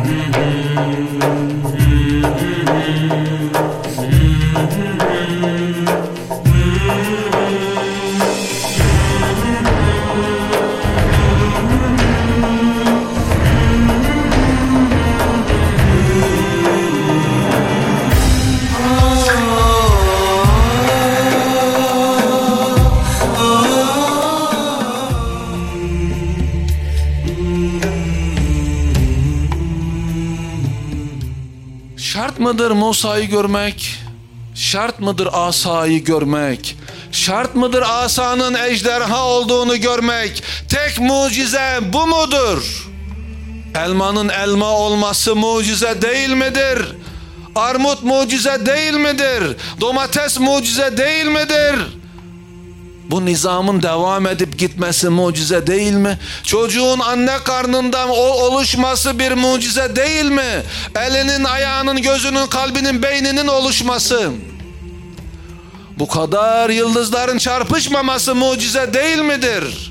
Şart mıdır Musa'yı görmek? Şart mıdır asayı görmek? Şart mıdır asanın ejderha olduğunu görmek? Tek mucize bu mudur? Elmanın elma olması mucize değil midir? Armut mucize değil midir? Domates mucize değil midir? Bu nizamın devam edip gitmesi mucize değil mi? Çocuğun anne karnından oluşması bir mucize değil mi? Elinin, ayağının, gözünün, kalbinin, beyninin oluşması. Bu kadar yıldızların çarpışmaması mucize değil midir?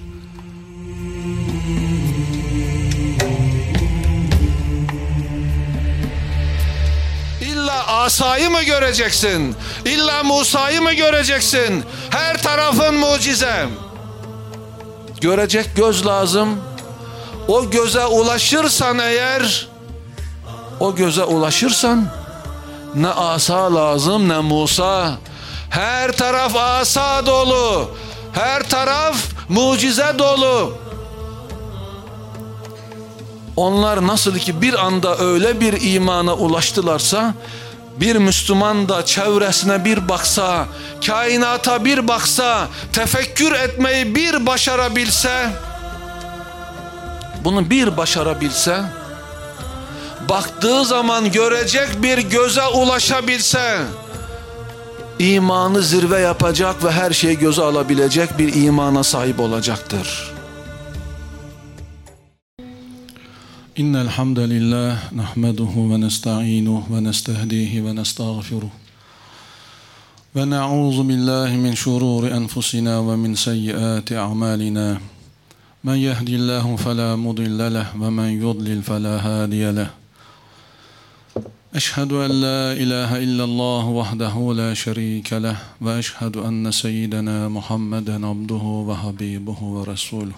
İlla asayı mı göreceksin? İlla Musa'yı mı göreceksin? Her tarafın mucize. Görecek göz lazım. O göze ulaşırsan eğer, o göze ulaşırsan ne asa lazım ne Musa. Her taraf asa dolu. Her taraf mucize dolu. Onlar nasıl ki bir anda öyle bir imana ulaştılarsa, bir Müslüman da çevresine bir baksa, kainata bir baksa, tefekkür etmeyi bir başarabilse, bunu bir başarabilse, baktığı zaman görecek bir göze ulaşabilse, imanı zirve yapacak ve her şeyi göze alabilecek bir imana sahip olacaktır. İnnel hamdalillah nahmeduhu ve nesta'inuhu ve nestehdihi ve nestağfiruh. Ve na'udzu billahi min şururi enfusina ve min seyyiati a'malina. Men yehdihillahu fela mudille leh ve men yudlil fela hadiye leh. Eşhedü en la ilahe illallah vahdehu la şerike leh ve eşhedü enne seyyidena Muhammeden abduhu ve habibuhu ve resuluh.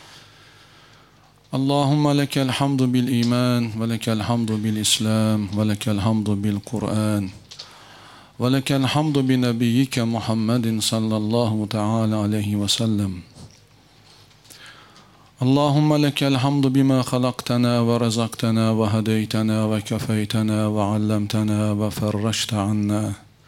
Allahümme lekel hamdu bil iman ve lekel hamdu bil islam ve lekel hamdu bil Kur'an ve lekel hamdu bi nebiyyike Muhammedin sallallahu teala aleyhi ve sellem. Allahümme lekel hamdu bima halaktana ve rezaktana ve hedeytana ve kefeytana ve allemtana ve ferreşte anna.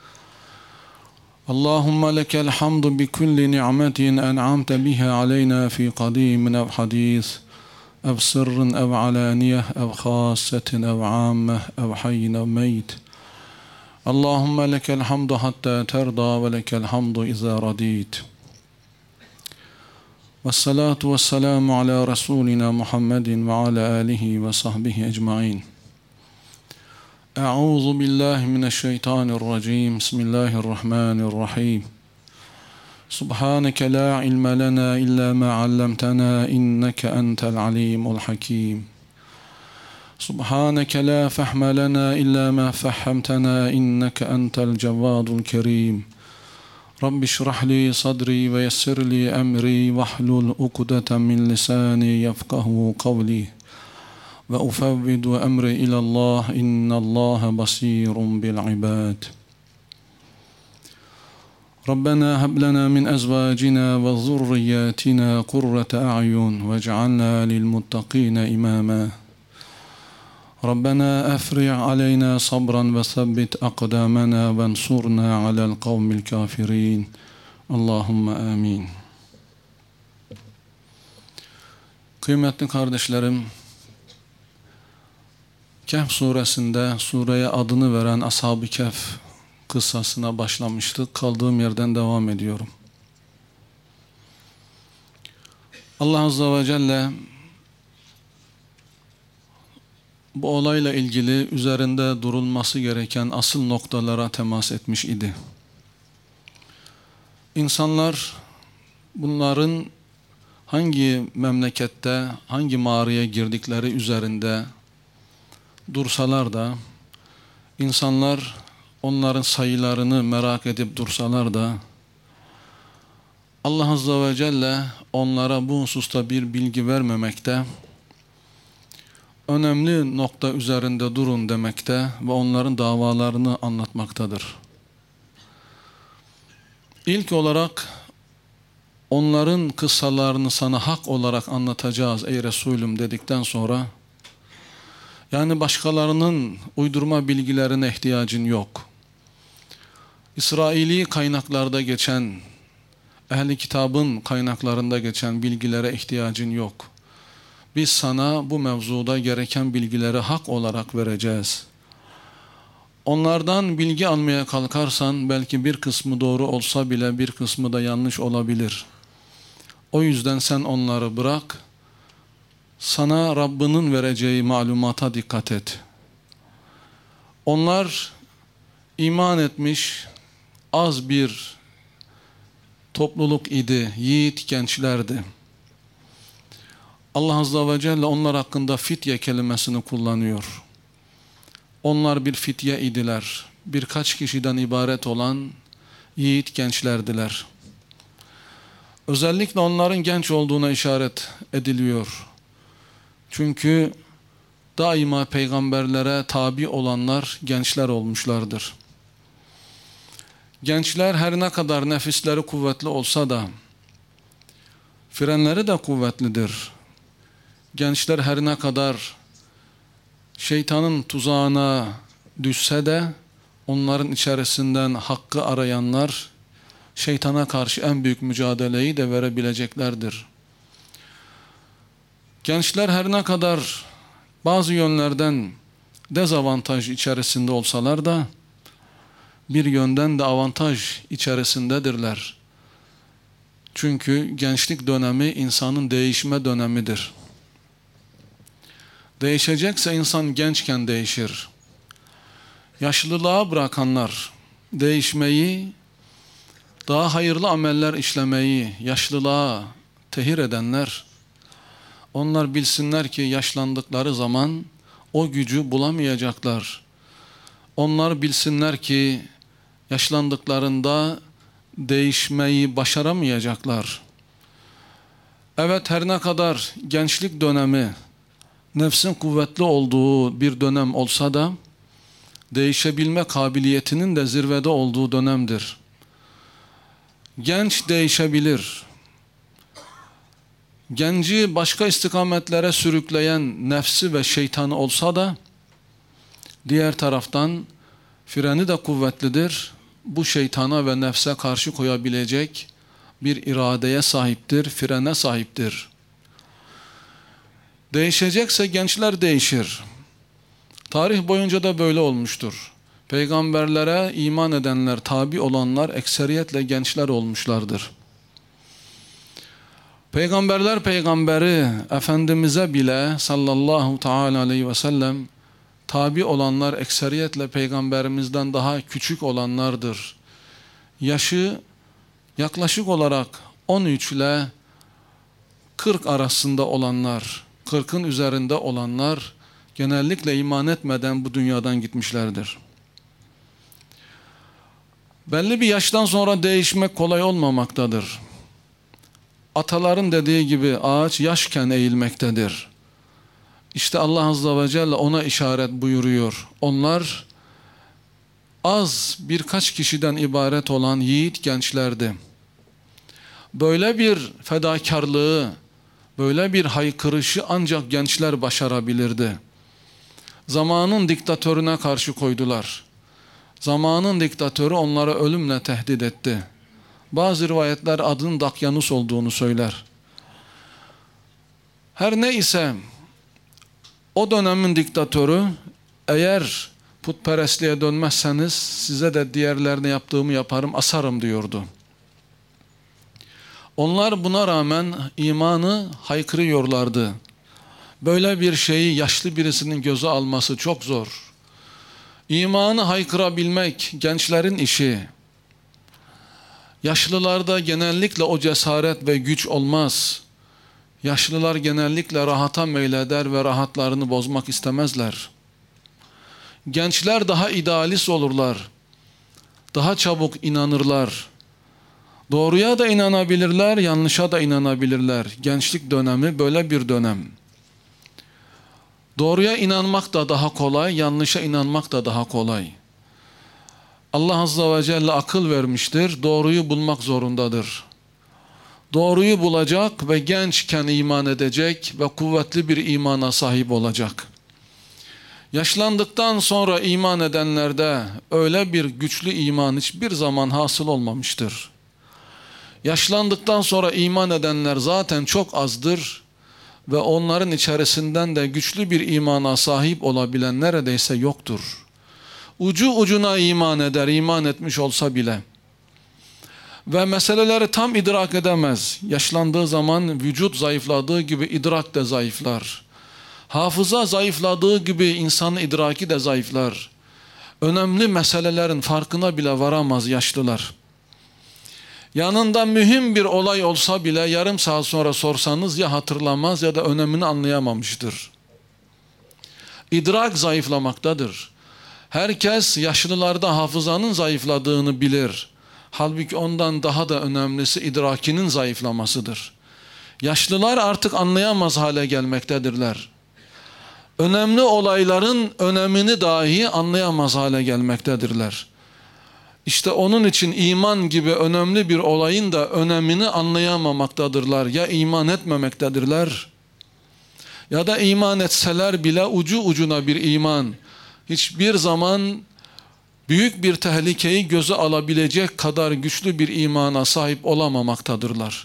Allahümme lekel hamdu bi kulli ni'metin en'amte biha aleyna fi kadimin ev hadis, ev sırrın ev alaniyeh ev khassetin ev ammeh ev hayyin ev meyt. Allahümme lekel hamdu hatta terda ve lekel hamdu iza radit. Vessalatu vesselamu ala Resulina Muhammedin ve ala alihi ve sahbihi ecmain. Euzu billahi mineşşeytanirracim. Bismillahirrahmanirrahim. Subhaneke la ilme lena illa ma allamtana inneke entel alimul hakim. Subhaneke la fehme lena illa ma fehhemtena inneke entel cevvadul kerim. Rabbi şrah li sadri ve yessir li emri vahlul ukdeten min lisani yefkahu kavli ve ufevvidu emri ilallah innallaha basirun bil ibad. Rabbena heb lena min ezvacina ve zurriyatina kurrete a'yun vec'alna lil muttaqina imama. ربنا أفرغ علينا صبرا وثبت أقدامنا وانصرنا على القوم الكافرين اللهم آمين. Kıymetli kardeşlerim, Kehf suresinde sureye adını veren Ashab-ı Kehf kıssasına başlamıştık. Kaldığım yerden devam ediyorum. Allah Azze ve Celle bu olayla ilgili üzerinde durulması gereken asıl noktalara temas etmiş idi. İnsanlar bunların hangi memlekette, hangi mağaraya girdikleri üzerinde dursalar da, insanlar onların sayılarını merak edip dursalar da, Allah Azze ve Celle onlara bu hususta bir bilgi vermemekte, önemli nokta üzerinde durun demekte ve onların davalarını anlatmaktadır. İlk olarak onların kıssalarını sana hak olarak anlatacağız ey Resulüm dedikten sonra, yani başkalarının uydurma bilgilerine ihtiyacın yok. İsraili kaynaklarda geçen, ehli kitabın kaynaklarında geçen bilgilere ihtiyacın yok. Biz sana bu mevzuda gereken bilgileri hak olarak vereceğiz. Onlardan bilgi almaya kalkarsan belki bir kısmı doğru olsa bile bir kısmı da yanlış olabilir. O yüzden sen onları bırak, sana Rabbinin vereceği malumata dikkat et. Onlar iman etmiş az bir topluluk idi, yiğit gençlerdi. Allah Azze ve Celle onlar hakkında fitye kelimesini kullanıyor. Onlar bir fitye idiler. Birkaç kişiden ibaret olan yiğit gençlerdiler. Özellikle onların genç olduğuna işaret ediliyor. Çünkü daima peygamberlere tabi olanlar gençler olmuşlardır. Gençler her ne kadar nefisleri kuvvetli olsa da frenleri de kuvvetlidir. Gençler her ne kadar şeytanın tuzağına düşse de onların içerisinden hakkı arayanlar şeytana karşı en büyük mücadeleyi de verebileceklerdir. Gençler her ne kadar bazı yönlerden dezavantaj içerisinde olsalar da bir yönden de avantaj içerisindedirler. Çünkü gençlik dönemi insanın değişme dönemidir. Değişecekse insan gençken değişir. Yaşlılığa bırakanlar değişmeyi, daha hayırlı ameller işlemeyi yaşlılığa tehir edenler, onlar bilsinler ki yaşlandıkları zaman o gücü bulamayacaklar. Onlar bilsinler ki yaşlandıklarında değişmeyi başaramayacaklar. Evet, her ne kadar gençlik dönemi nefsin kuvvetli olduğu bir dönem olsa da değişebilme kabiliyetinin de zirvede olduğu dönemdir. Genç değişebilir. Genci başka istikametlere sürükleyen nefsi ve şeytanı olsa da diğer taraftan freni de kuvvetlidir. Bu şeytana ve nefse karşı koyabilecek bir iradeye sahiptir, frene sahiptir. Değişecekse gençler değişir. Tarih boyunca da böyle olmuştur. Peygamberlere iman edenler, tabi olanlar ekseriyetle gençler olmuşlardır. Peygamberler peygamberi Efendimiz'e bile sallallahu teala aleyhi ve sellem tabi olanlar ekseriyetle peygamberimizden daha küçük olanlardır. Yaşı yaklaşık olarak 13 ile 40 arasında olanlar, 40'ın üzerinde olanlar genellikle iman etmeden bu dünyadan gitmişlerdir. Belli bir yaştan sonra değişmek kolay olmamaktadır. Ataların dediği gibi ağaç yaşken eğilmektedir. İşte Allah Azze ve Celle ona işaret buyuruyor. Onlar az birkaç kişiden ibaret olan yiğit gençlerdi. Böyle bir fedakarlığı, böyle bir haykırışı ancak gençler başarabilirdi. Zamanın diktatörüne karşı koydular. Zamanın diktatörü onlara ölümle tehdit etti. Bazı rivayetler adının Dakyanus olduğunu söyler. Her neyse, o dönemin diktatörü, eğer putperestliğe dönmezseniz size de diğerlerine yaptığımı yaparım, asarım diyordu. Onlar buna rağmen imanı haykırıyorlardı. Böyle bir şeyi yaşlı birisinin göze alması çok zor. İmanı haykırabilmek gençlerin işi. Yaşlılarda genellikle o cesaret ve güç olmaz. Yaşlılar genellikle rahata meyleder ve rahatlarını bozmak istemezler. Gençler daha idealist olurlar. Daha çabuk inanırlar. Doğruya da inanabilirler, yanlışa da inanabilirler. Gençlik dönemi böyle bir dönem. Doğruya inanmak da daha kolay, yanlışa inanmak da daha kolay. Allah Azze ve Celle akıl vermiştir, doğruyu bulmak zorundadır. Doğruyu bulacak ve gençken iman edecek ve kuvvetli bir imana sahip olacak. Yaşlandıktan sonra iman edenlerde öyle bir güçlü iman hiçbir zaman hasıl olmamıştır. Yaşlandıktan sonra iman edenler zaten çok azdır ve onların içerisinden de güçlü bir imana sahip olabilen neredeyse yoktur. Ucu ucuna iman eder, iman etmiş olsa bile. Ve meseleleri tam idrak edemez. Yaşlandığı zaman vücut zayıfladığı gibi idrak de zayıflar. Hafıza zayıfladığı gibi insanın idraki de zayıflar. Önemli meselelerin farkına bile varamaz yaşlılar. Yanında mühim bir olay olsa bile yarım saat sonra sorsanız ya hatırlamaz ya da önemini anlayamamıştır. İdrak zayıflamaktadır. Herkes yaşlılarda hafızanın zayıfladığını bilir. Halbuki ondan daha da önemlisi idrakinin zayıflamasıdır. Yaşlılar artık anlayamaz hale gelmektedirler. Önemli olayların önemini dahi anlayamaz hale gelmektedirler. İşte onun için iman gibi önemli bir olayın da önemini anlayamamaktadırlar. Ya iman etmemektedirler ya da iman etseler bile ucu ucuna bir iman. Hiçbir zaman büyük bir tehlikeyi göze alabilecek kadar güçlü bir imana sahip olamamaktadırlar.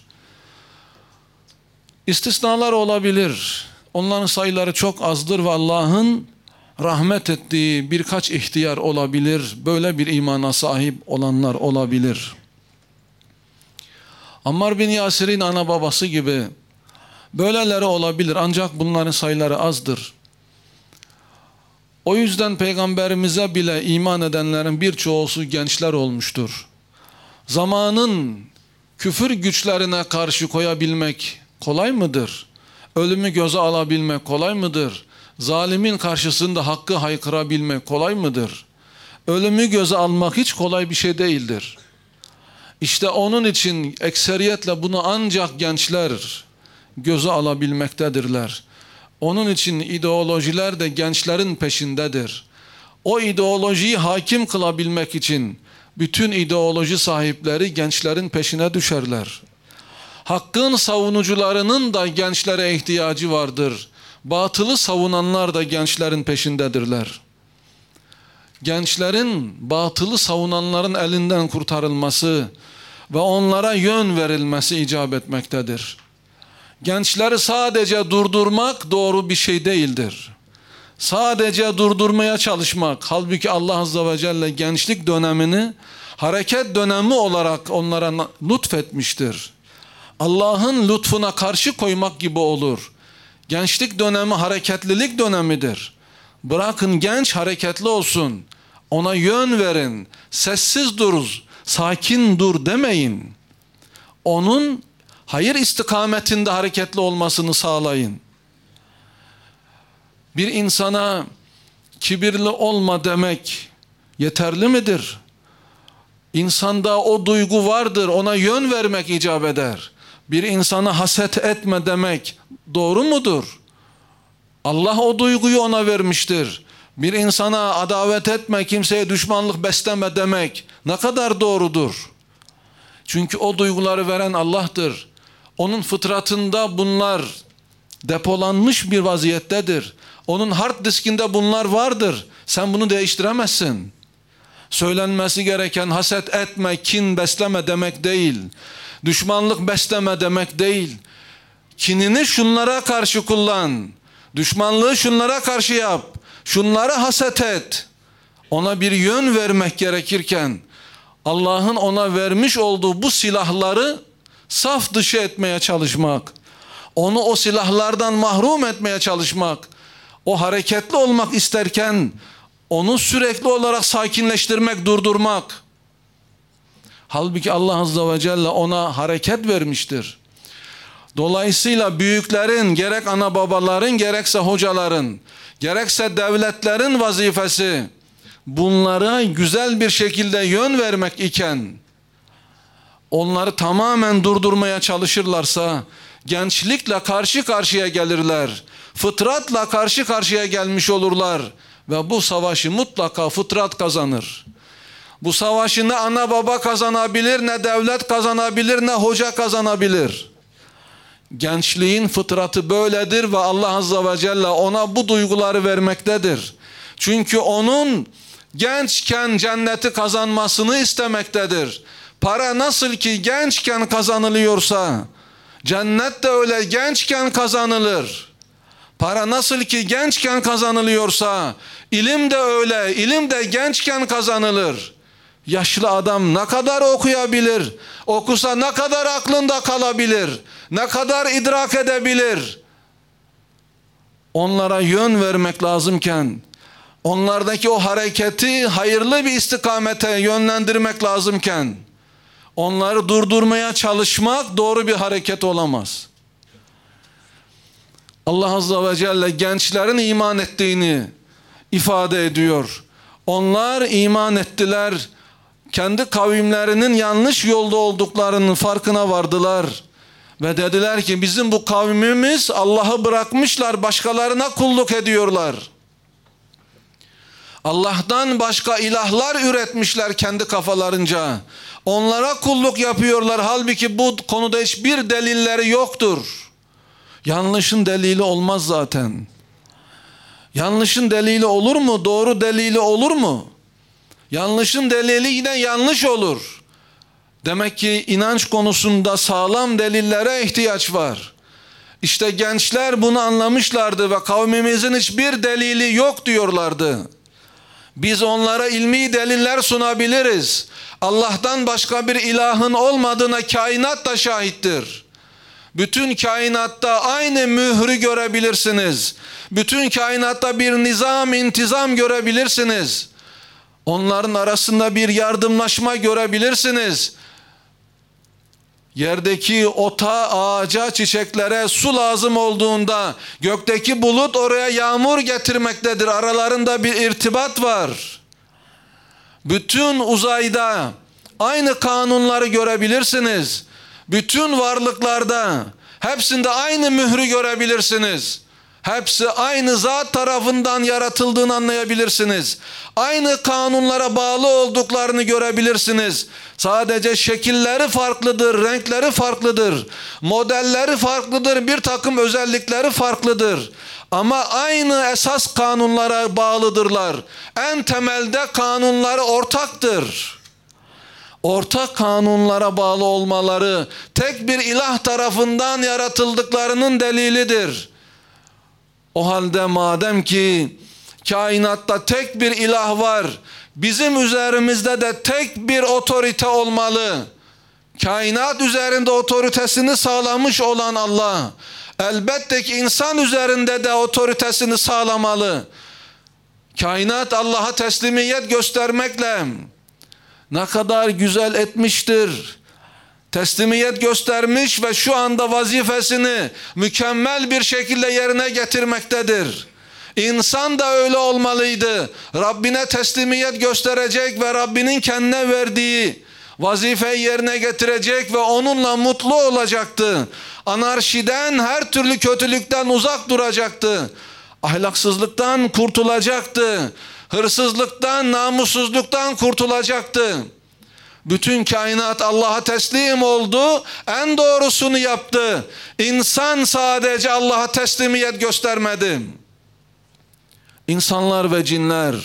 İstisnalar olabilir. Onların sayıları çok azdır ve Allah'ın rahmet ettiği birkaç ihtiyar olabilir. Böyle bir imana sahip olanlar olabilir. Ammar bin Yasir'in ana babası gibi böyleleri olabilir ancak bunların sayıları azdır. O yüzden Peygamberimize bile iman edenlerin birçoğusu gençler olmuştur. Zamanın küfür güçlerine karşı koyabilmek kolay mıdır? Ölümü göze alabilmek kolay mıdır? Zalimin karşısında hakkı haykırabilmek kolay mıdır? Ölümü göze almak hiç kolay bir şey değildir. İşte onun için ekseriyetle bunu ancak gençler göze alabilmektedirler. Onun için ideolojiler de gençlerin peşindedir. O ideolojiyi hakim kılabilmek için bütün ideoloji sahipleri gençlerin peşine düşerler. Hakkın savunucularının da gençlere ihtiyacı vardır. Batılı savunanlar da gençlerin peşindedirler. Gençlerin batılı savunanların elinden kurtarılması ve onlara yön verilmesi icap etmektedir. Gençleri sadece durdurmak doğru bir şey değildir. Sadece durdurmaya çalışmak, halbuki Allah Azze ve Celle gençlik dönemini hareket dönemi olarak onlara lütfetmiştir. Allah'ın lütfuna karşı koymak gibi olur. Gençlik dönemi hareketlilik dönemidir. Bırakın genç hareketli olsun. Ona yön verin. Sessiz dur, sakin dur demeyin. Onun hayır istikametinde hareketli olmasını sağlayın. Bir insana kibirli olma demek yeterli midir? İnsanda o duygu vardır, ona yön vermek icap eder. Bir insana haset etme demek doğru mudur? Allah o duyguyu ona vermiştir. Bir insana adavet etme, kimseye düşmanlık besleme demek ne kadar doğrudur? Çünkü o duyguları veren Allah'tır. Onun fıtratında bunlar depolanmış bir vaziyettedir. Onun hard diskinde bunlar vardır. Sen bunu değiştiremezsin. Söylenmesi gereken haset etme, kin besleme demek değil. Düşmanlık besleme demek değil. Kinini şunlara karşı kullan. Düşmanlığı şunlara karşı yap. Şunları haset et. Ona bir yön vermek gerekirken Allah'ın ona vermiş olduğu bu silahları saf dışı etmeye çalışmak, onu o silahlardan mahrum etmeye çalışmak, o hareketli olmak isterken onu sürekli olarak sakinleştirmek, durdurmak. Halbuki Allah Azze ve Celle ona hareket vermiştir. Dolayısıyla büyüklerin, gerek ana babaların gerekse hocaların gerekse devletlerin vazifesi bunlara güzel bir şekilde yön vermek iken onları tamamen durdurmaya çalışırlarsa gençlikle karşı karşıya gelirler. Fıtratla karşı karşıya gelmiş olurlar ve bu savaşı mutlaka fıtrat kazanır. Bu savaşı ne ana baba kazanabilir, ne devlet kazanabilir, ne hoca kazanabilir. Gençliğin fıtratı böyledir ve Allah Azze ve Celle ona bu duyguları vermektedir. Çünkü onun gençken cenneti kazanmasını istemektedir. Para nasıl ki gençken kazanılıyorsa, cennet de öyle gençken kazanılır. Para nasıl ki gençken kazanılıyorsa, ilim de öyle, ilim de gençken kazanılır. Yaşlı adam ne kadar okuyabilir? Okusa ne kadar aklında kalabilir? Ne kadar idrak edebilir? Onlara yön vermek lazımken, onlardaki o hareketi hayırlı bir istikamete yönlendirmek lazımken, onları durdurmaya çalışmak doğru bir hareket olamaz. Allah Azze ve Celle gençlerin iman ettiğini ifade ediyor. Onlar iman ettiler. Kendi kavimlerinin yanlış yolda olduklarının farkına vardılar. Ve dediler ki bizim bu kavmimiz Allah'ı bırakmışlar, başkalarına kulluk ediyorlar. Allah'tan başka ilahlar üretmişler kendi kafalarınca. Onlara kulluk yapıyorlar. Halbuki bu konuda hiçbir delilleri yoktur. Yanlışın delili olmaz zaten. Yanlışın delili olur mu? Doğru delili olur mu? Yanlışın delili yine yanlış olur. Demek ki inanç konusunda sağlam delillere ihtiyaç var. İşte gençler bunu anlamışlardı ve kavmimizin hiçbir delili yok diyorlardı. Biz onlara ilmi deliller sunabiliriz. Allah'tan başka bir ilahın olmadığına kainat da şahittir. Bütün kainatta aynı mührü görebilirsiniz. Bütün kainatta bir nizam, intizam görebilirsiniz. Onların arasında bir yardımlaşma görebilirsiniz. Yerdeki ota, ağaca, çiçeklere su lazım olduğunda gökteki bulut oraya yağmur getirmektedir. Aralarında bir irtibat var. Bütün uzayda aynı kanunları görebilirsiniz. Bütün varlıklarda hepsinde aynı mührü görebilirsiniz. Hepsi aynı zat tarafından yaratıldığını anlayabilirsiniz. Aynı kanunlara bağlı olduklarını görebilirsiniz. Sadece şekilleri farklıdır, renkleri farklıdır, modelleri farklıdır, bir takım özellikleri farklıdır. Ama aynı esas kanunlara bağlıdırlar. En temelde kanunları ortaktır. Ortak kanunlara bağlı olmaları tek bir ilah tarafından yaratıldıklarının delilidir. O halde madem ki kainatta tek bir ilah var, bizim üzerimizde de tek bir otorite olmalı. Kainat üzerinde otoritesini sağlamış olan Allah, elbette ki insan üzerinde de otoritesini sağlamalı. Kainat Allah'a teslimiyet göstermekle ne kadar güzel etmiştir. Teslimiyet göstermiş ve şu anda vazifesini mükemmel bir şekilde yerine getirmektedir. İnsan da öyle olmalıydı. Rabbine teslimiyet gösterecek ve Rabbinin kendine verdiği vazifeyi yerine getirecek ve onunla mutlu olacaktı. Anarşiden, her türlü kötülükten uzak duracaktı. Ahlaksızlıktan kurtulacaktı. Hırsızlıktan, namussuzluktan kurtulacaktı. Bütün kainat Allah'a teslim oldu, en doğrusunu yaptı. İnsan sadece Allah'a teslimiyet göstermedi. İnsanlar ve cinler,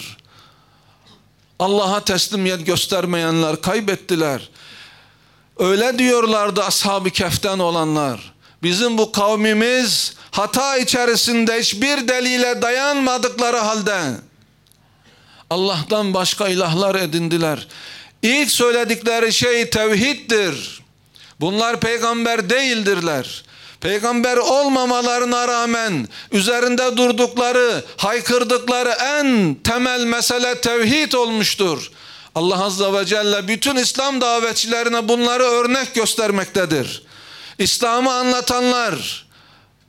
Allah'a teslimiyet göstermeyenler kaybettiler. Öyle diyorlardı Ashab-ı Kehf'ten olanlar. Bizim bu kavmimiz hata içerisinde hiçbir delile dayanmadıkları halde Allah'tan başka ilahlar edindiler. İlk söyledikleri şey tevhiddir. Bunlar peygamber değildirler. Peygamber olmamalarına rağmen üzerinde durdukları, haykırdıkları en temel mesele tevhid olmuştur. Allah Azze ve Celle bütün İslam davetçilerine bunları örnek göstermektedir. İslam'ı anlatanlar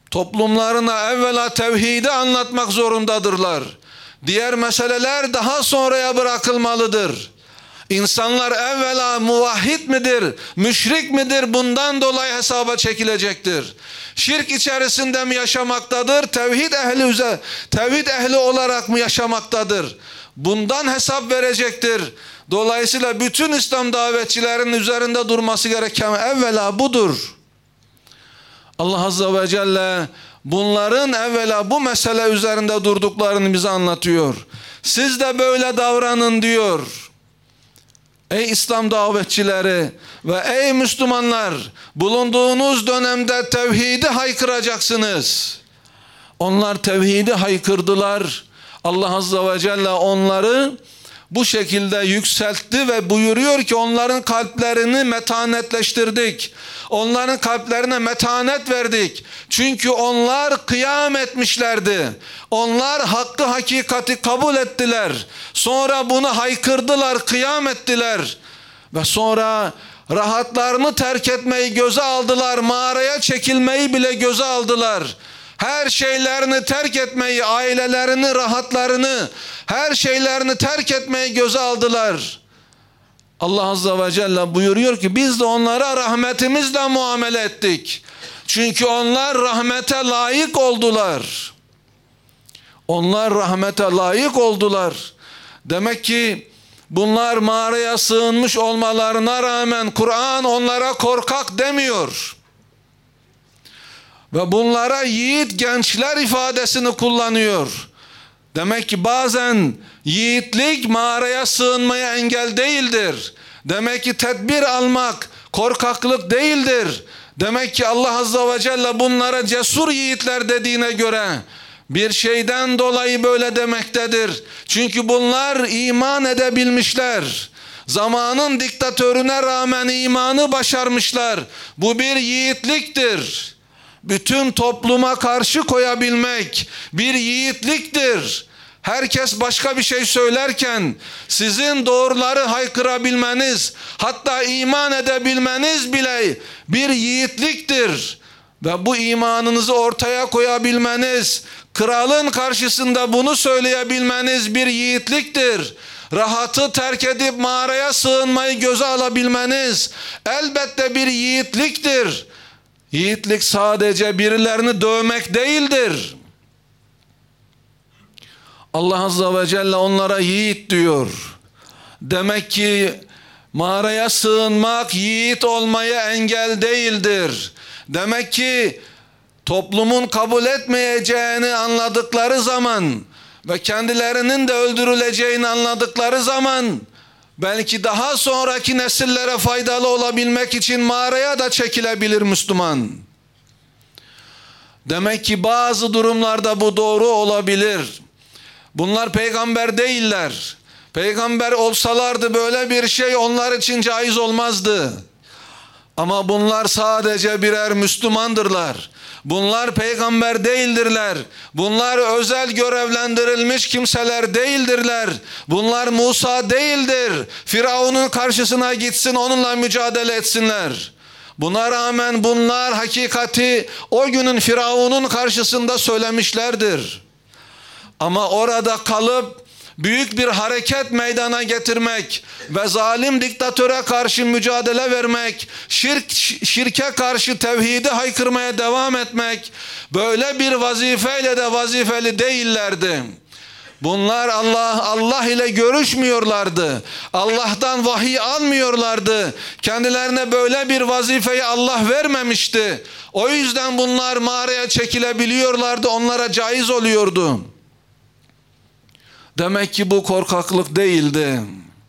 toplumlarına evvela tevhidi anlatmak zorundadırlar. Diğer meseleler daha sonraya bırakılmalıdır. İnsanlar evvela muvahhid midir, müşrik midir, bundan dolayı hesaba çekilecektir. Şirk içerisinde mi yaşamaktadır, tevhid ehli olarak mı yaşamaktadır? Bundan hesap verecektir. Dolayısıyla bütün İslam davetçilerinin üzerinde durması gereken evvela budur. Allah Azze ve Celle bunların evvela bu mesele üzerinde durduklarını bize anlatıyor. Siz de böyle davranın diyor. Ey İslam davetçileri ve ey Müslümanlar, bulunduğunuz dönemde tevhidi haykıracaksınız. Onlar tevhidi haykırdılar. Allah Azze ve Celle onları bu şekilde yükseltti ve buyuruyor ki onların kalplerini metanetleştirdik. Onların kalplerine metanet verdik. Çünkü onlar kıyam etmişlerdi. Onlar hakkı hakikati kabul ettiler. Sonra bunu haykırdılar, kıyam ettiler. Ve sonra rahatlarını terk etmeyi göze aldılar. Mağaraya çekilmeyi bile göze aldılar. Her şeylerini terk etmeyi, ailelerini, rahatlarını, her şeylerini terk etmeyi göze aldılar. Allah Azze ve Celle buyuruyor ki biz de onlara rahmetimizle muamele ettik. Çünkü onlar rahmete layık oldular. Onlar rahmete layık oldular. Demek ki bunlar mağaraya sığınmış olmalarına rağmen Kur'an onlara korkak demiyor. Ve bunlara yiğit gençler ifadesini kullanıyor. Demek ki bazen yiğitlik mağaraya sığınmaya engel değildir. Demek ki tedbir almak korkaklık değildir. Demek ki Allah Azze ve Celle bunlara cesur yiğitler dediğine göre bir şeyden dolayı böyle demektedir. Çünkü bunlar iman edebilmişler. Zamanın diktatörüne rağmen imanı başarmışlar. Bu bir yiğitliktir. Bütün topluma karşı koyabilmek bir yiğitliktir. Herkes başka bir şey söylerken sizin doğruları haykırabilmeniz, hatta iman edebilmeniz bile bir yiğitliktir. Ve bu imanınızı ortaya koyabilmeniz, kralın karşısında bunu söyleyebilmeniz bir yiğitliktir. Rahatı terk edip mağaraya sığınmayı göze alabilmeniz elbette bir yiğitliktir. Yiğitlik sadece birilerini dövmek değildir. Allah Azze ve Celle onlara yiğit diyor. Demek ki mağaraya sığınmak yiğit olmaya engel değildir. Demek ki toplumun kabul etmeyeceğini anladıkları zaman ve kendilerinin de öldürüleceğini anladıkları zaman belki daha sonraki nesillere faydalı olabilmek için mağaraya da çekilebilir Müslüman. Demek ki bazı durumlarda bu doğru olabilir. Bunlar peygamber değiller. Peygamber olsalardı böyle bir şey onlar için caiz olmazdı. Ama bunlar sadece birer Müslümandırlar. Bunlar peygamber değildirler. Bunlar özel görevlendirilmiş kimseler değildirler. Bunlar Musa değildir. Firavun'un karşısına gitsin onunla mücadele etsinler. Buna rağmen bunlar hakikati o günün Firavun'un karşısında söylemişlerdir. Ama orada kalıp büyük bir hareket meydana getirmek ve zalim diktatöre karşı mücadele vermek, şirke karşı tevhidi haykırmaya devam etmek, böyle bir vazifeyle de vazifeli değillerdi. Bunlar Allah ile görüşmüyorlardı. Allah'tan vahiy almıyorlardı. Kendilerine böyle bir vazifeyi Allah vermemişti. O yüzden bunlar mağaraya çekilebiliyorlardı, onlara caiz oluyordu. Demek ki bu korkaklık değildi.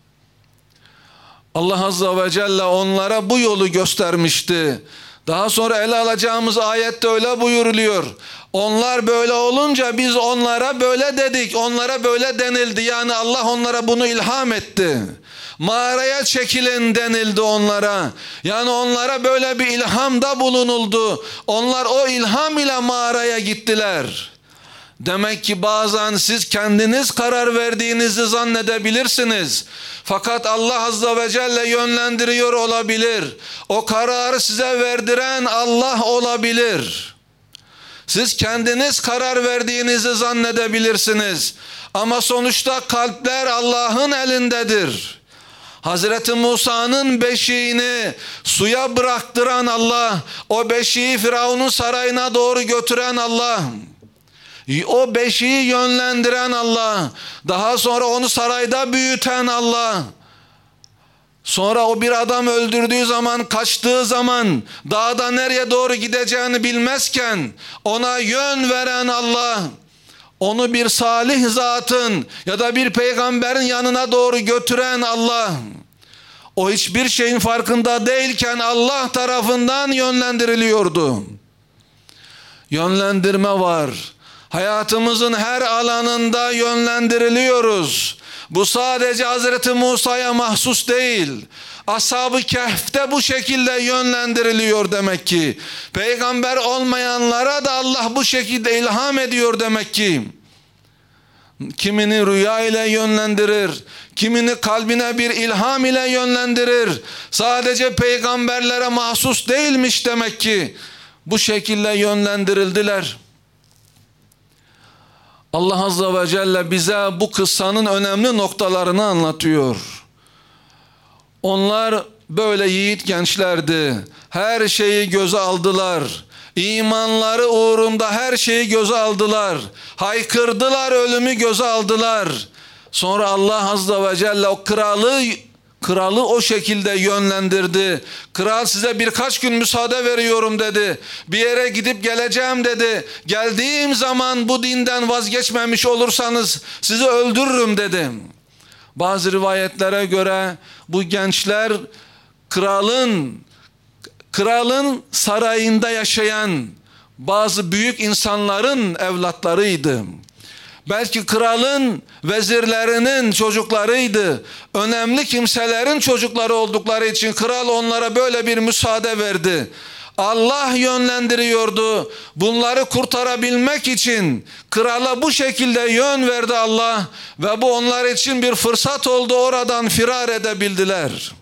Allah Azze ve Celle onlara bu yolu göstermişti. Daha sonra ele alacağımız ayette öyle buyuruluyor. Onlar böyle olunca biz onlara böyle dedik, onlara böyle denildi. Yani Allah onlara bunu ilham etti. Mağaraya çekilin denildi onlara. Yani onlara böyle bir ilhamda bulunuldu. Onlar o ilham ile mağaraya gittiler. Demek ki bazen siz kendiniz karar verdiğinizi zannedebilirsiniz. Fakat Allah Azze ve Celle yönlendiriyor olabilir. O kararı size verdiren Allah olabilir. Siz kendiniz karar verdiğinizi zannedebilirsiniz. Ama sonuçta kalpler Allah'ın elindedir. Hazreti Musa'nın beşiğini suya bıraktıran Allah, o beşiği Firavun'un sarayına doğru götüren Allah, o beşiği yönlendiren Allah, daha sonra onu sarayda büyüten Allah, sonra o bir adam öldürdüğü zaman, kaçtığı zaman dağda nereye doğru gideceğini bilmezken ona yön veren Allah, onu bir salih zatın ya da bir peygamberin yanına doğru götüren Allah, o hiçbir şeyin farkında değilken Allah tarafından yönlendiriliyordu. Yönlendirme var. Hayatımızın her alanında yönlendiriliyoruz. Bu sadece Hazreti Musa'ya mahsus değil. Ashab-ı Kehf'te bu şekilde yönlendiriliyor demek ki. Peygamber olmayanlara da Allah bu şekilde ilham ediyor demek ki. Kimini rüya ile yönlendirir, kimini kalbine bir ilham ile yönlendirir. Sadece peygamberlere mahsus değilmiş demek ki. Bu şekilde yönlendirildiler. Allah Azze ve Celle bize bu kıssanın önemli noktalarını anlatıyor. Onlar böyle yiğit gençlerdi. Her şeyi göze aldılar. İmanları uğrunda her şeyi göze aldılar. Haykırdılar, ölümü göze aldılar. Sonra Allah Azze ve Celle o kralı o şekilde yönlendirdi. Kral size birkaç gün müsaade veriyorum dedi. Bir yere gidip geleceğim dedi. Geldiğim zaman bu dinden vazgeçmemiş olursanız sizi öldürürüm dedi. Bazı rivayetlere göre bu gençler kralın sarayında yaşayan bazı büyük insanların evlatlarıydı. Belki kralın vezirlerinin çocuklarıydı. Önemli kimselerin çocukları oldukları için kral onlara böyle bir müsaade verdi. Allah yönlendiriyordu. Bunları kurtarabilmek için krala bu şekilde yön verdi Allah ve bu onlar için bir fırsat oldu, oradan firar edebildiler.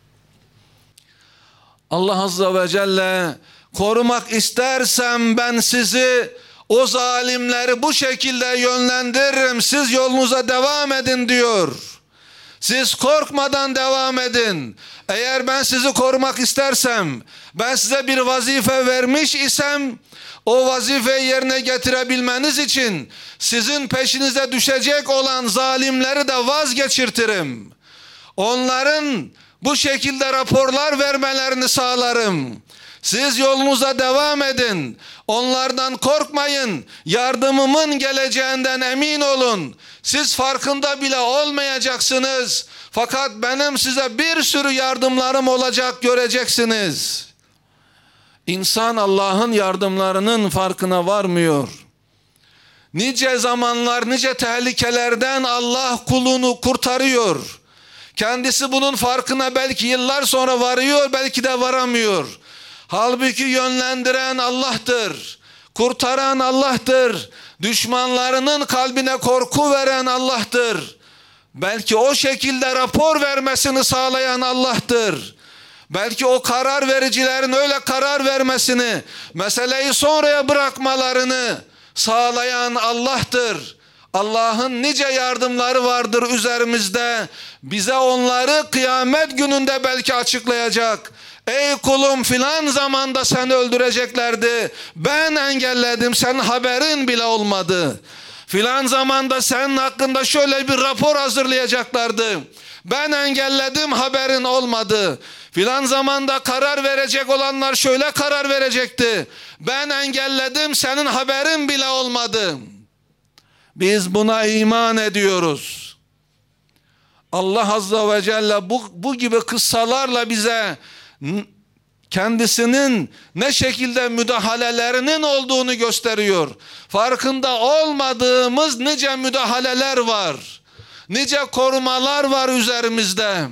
Allah Azze ve Celle, korumak istersem ben sizi, o zalimleri bu şekilde yönlendiririm, siz yolunuza devam edin diyor. Siz korkmadan devam edin. Eğer ben sizi korumak istersem, ben size bir vazife vermiş isem, o vazifeyi yerine getirebilmeniz için sizin peşinize düşecek olan zalimleri de vazgeçirtirim. Onların bu şekilde raporlar vermelerini sağlarım. Siz yolunuza devam edin. Onlardan korkmayın. Yardımımın geleceğinden emin olun. Siz farkında bile olmayacaksınız. Fakat benim size bir sürü yardımlarım olacak, göreceksiniz. İnsan Allah'ın yardımlarının farkına varmıyor. Nice zamanlar, nice tehlikelerden Allah kulunu kurtarıyor. Kendisi bunun farkına belki yıllar sonra varıyor, belki de varamıyor. Halbuki yönlendiren Allah'tır. Kurtaran Allah'tır. Düşmanlarının kalbine korku veren Allah'tır. Belki o şekilde rapor vermesini sağlayan Allah'tır. Belki o karar vericilerin öyle karar vermesini, meseleyi sonraya bırakmalarını sağlayan Allah'tır. Allah'ın nice yardımları vardır üzerimizde. Bize onları kıyamet gününde belki açıklayacak. Ey kulum, filan zamanda seni öldüreceklerdi. Ben engelledim, senin haberin bile olmadı. Filan zamanda senin hakkında şöyle bir rapor hazırlayacaklardı. Ben engelledim, haberin olmadı. Filan zamanda karar verecek olanlar şöyle karar verecekti. Ben engelledim, senin haberin bile olmadı. Biz buna iman ediyoruz. Allah Azze ve Celle bu gibi kıssalarla bize kendisinin ne şekilde müdahalelerinin olduğunu gösteriyor. Farkında olmadığımız nice müdahaleler var. Nice korumalar var üzerimizde.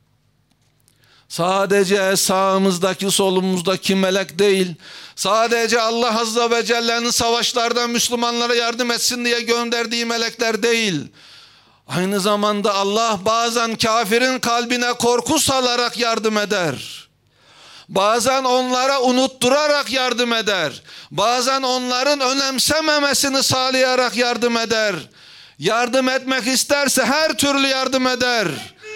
Sadece sağımızdaki solumuzdaki melek değil, sadece Allah Azze ve Celle'nin savaşlarda Müslümanlara yardım etsin diye gönderdiği melekler değil. Aynı zamanda Allah bazen kafirin kalbine korku salarak yardım eder. Bazen onlara unutturarak yardım eder. Bazen onların önemsememesini sağlayarak yardım eder. Yardım etmek isterse her türlü yardım eder.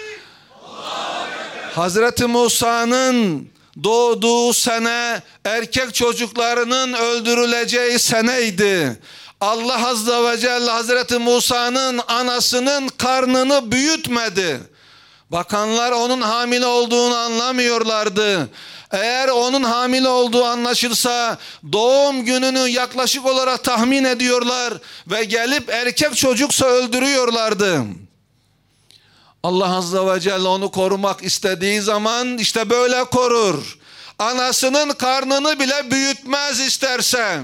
Hazreti Musa'nın doğduğu sene erkek çocuklarının öldürüleceği seneydi. Allah Azze ve Celle Hazreti Musa'nın anasının karnını büyütmedi. Bakanlar onun hamile olduğunu anlamıyorlardı. Eğer onun hamile olduğu anlaşılsa doğum gününü yaklaşık olarak tahmin ediyorlar ve gelip erkek çocuksa öldürüyorlardı. Allah Azze ve Celle onu korumak istediği zaman işte böyle korur. Anasının karnını bile büyütmez istersen.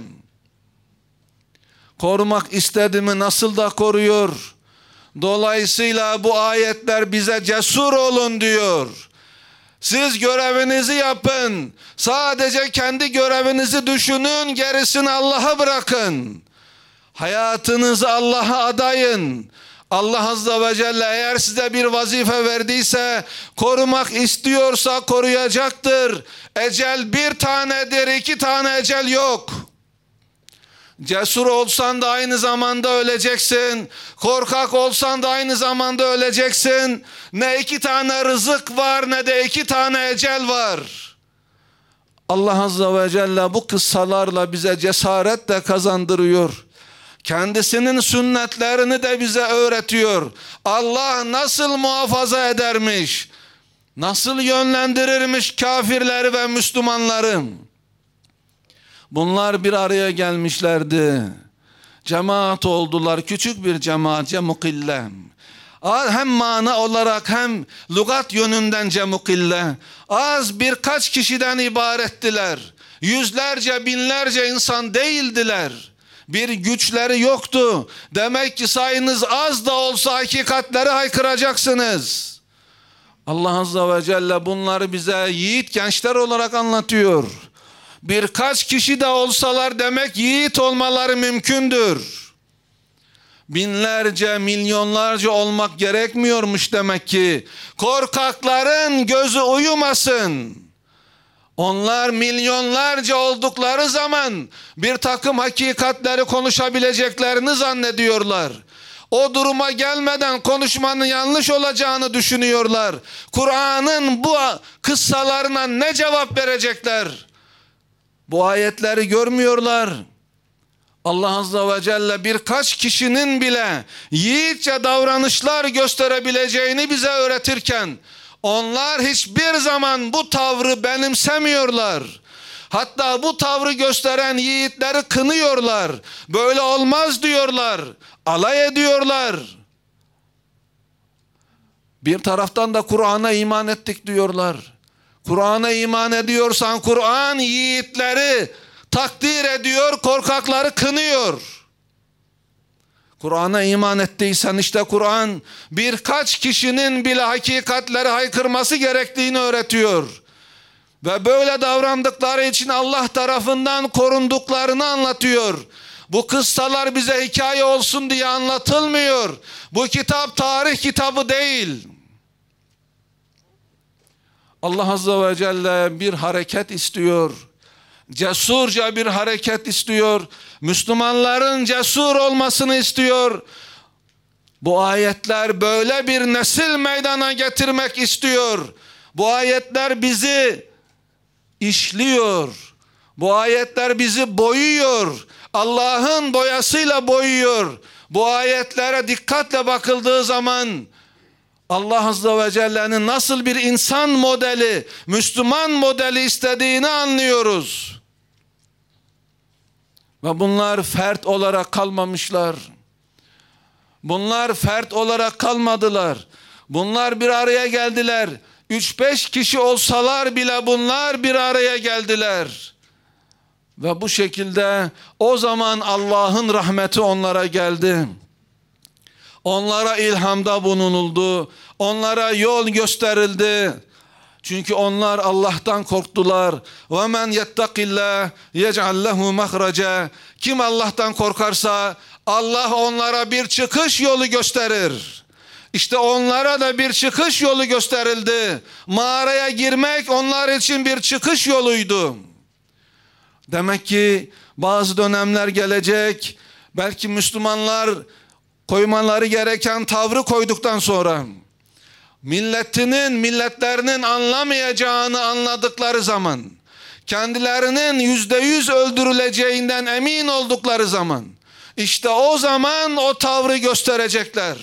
Korumak istedi mi nasıl da koruyor. Dolayısıyla bu ayetler bize cesur olun diyor. Siz görevinizi yapın. Sadece kendi görevinizi düşünün, gerisini Allah'a bırakın. Hayatınızı Allah'a adayın. Allah Azze ve Celle eğer size bir vazife verdiyse, korumak istiyorsa koruyacaktır. Ecel bir tanedir, 2 tane ecel yok. Cesur olsan da aynı zamanda öleceksin. Korkak olsan da aynı zamanda öleceksin. Ne 2 tane rızık var ne de 2 tane ecel var. Allah Azze ve Celle bu kıssalarla bize cesaret de kazandırıyor. Kendisinin sünnetlerini de bize öğretiyor. Allah nasıl muhafaza edermiş, nasıl yönlendirirmiş kafirleri ve Müslümanları. Bunlar bir araya gelmişlerdi. Cemaat oldular, küçük bir cemaat, cemukille. Hem mana olarak hem lügat yönünden cemukille. Az birkaç kişiden ibarettiler. Yüzlerce, binlerce insan değildiler. Bir güçleri yoktu. Demek ki sayınız az da olsa hakikatleri haykıracaksınız. Allah Azze ve Celle bunları bize yiğit gençler olarak anlatıyor. Birkaç kişi de olsalar demek yiğit olmaları mümkündür. Binlerce, milyonlarca olmak gerekmiyormuş demek ki. Korkakların gözü uyumasın. Onlar milyonlarca oldukları zaman bir takım hakikatleri konuşabileceklerini zannediyorlar. O duruma gelmeden konuşmanın yanlış olacağını düşünüyorlar. Kur'an'ın bu kıssalarına ne cevap verecekler? Bu ayetleri görmüyorlar. Allah Azze ve Celle birkaç kişinin bile yiğitçe davranışlar gösterebileceğini bize öğretirken onlar hiçbir zaman bu tavrı benimsemiyorlar. Hatta bu tavrı gösteren yiğitleri kınıyorlar. Böyle olmaz diyorlar. Alay ediyorlar. Bir taraftan da Kur'an'a iman ettik diyorlar. Kur'an'a iman ediyorsan Kur'an yiğitleri takdir ediyor, korkakları kınıyor. Kur'an'a iman ettiysen işte Kur'an birkaç kişinin bile hakikatleri haykırması gerektiğini öğretiyor. Ve böyle davrandıkları için Allah tarafından korunduklarını anlatıyor. Bu kıssalar bize hikaye olsun diye anlatılmıyor. Bu kitap tarih kitabı değil. Allah Azze ve Celle bir hareket istiyor. Cesurca bir hareket istiyor. Müslümanların cesur olmasını istiyor. Bu ayetler böyle bir nesil meydana getirmek istiyor. Bu ayetler bizi işliyor. Bu ayetler bizi boyuyor. Allah'ın boyasıyla boyuyor. Bu ayetlere dikkatle bakıldığı zaman Allah Azze ve Celle'nin nasıl bir insan modeli, Müslüman modeli istediğini anlıyoruz. Ve bunlar fert olarak kalmamışlar. Bunlar fert olarak kalmadılar. Bunlar bir araya geldiler. 3-5 kişi olsalar bile bunlar bir araya geldiler. Ve bu şekilde o zaman Allah'ın rahmeti onlara geldi. Onlara ilhamda bulunuldu. Onlara yol gösterildi. Çünkü onlar Allah'tan korktular. وَمَنْ يَتَّقِ اللّٰهِ يَجْعَلْ لَهُ مَخْرَجًا. Kim Allah'tan korkarsa Allah onlara bir çıkış yolu gösterir. İşte onlara da bir çıkış yolu gösterildi. Mağaraya girmek onlar için bir çıkış yoluydu. Demek ki bazı dönemler gelecek. Belki Müslümanlar koymaları gereken tavrı koyduktan sonra, milletlerinin anlamayacağını anladıkları zaman, kendilerinin %100 öldürüleceğinden emin oldukları zaman, işte o zaman o tavrı gösterecekler.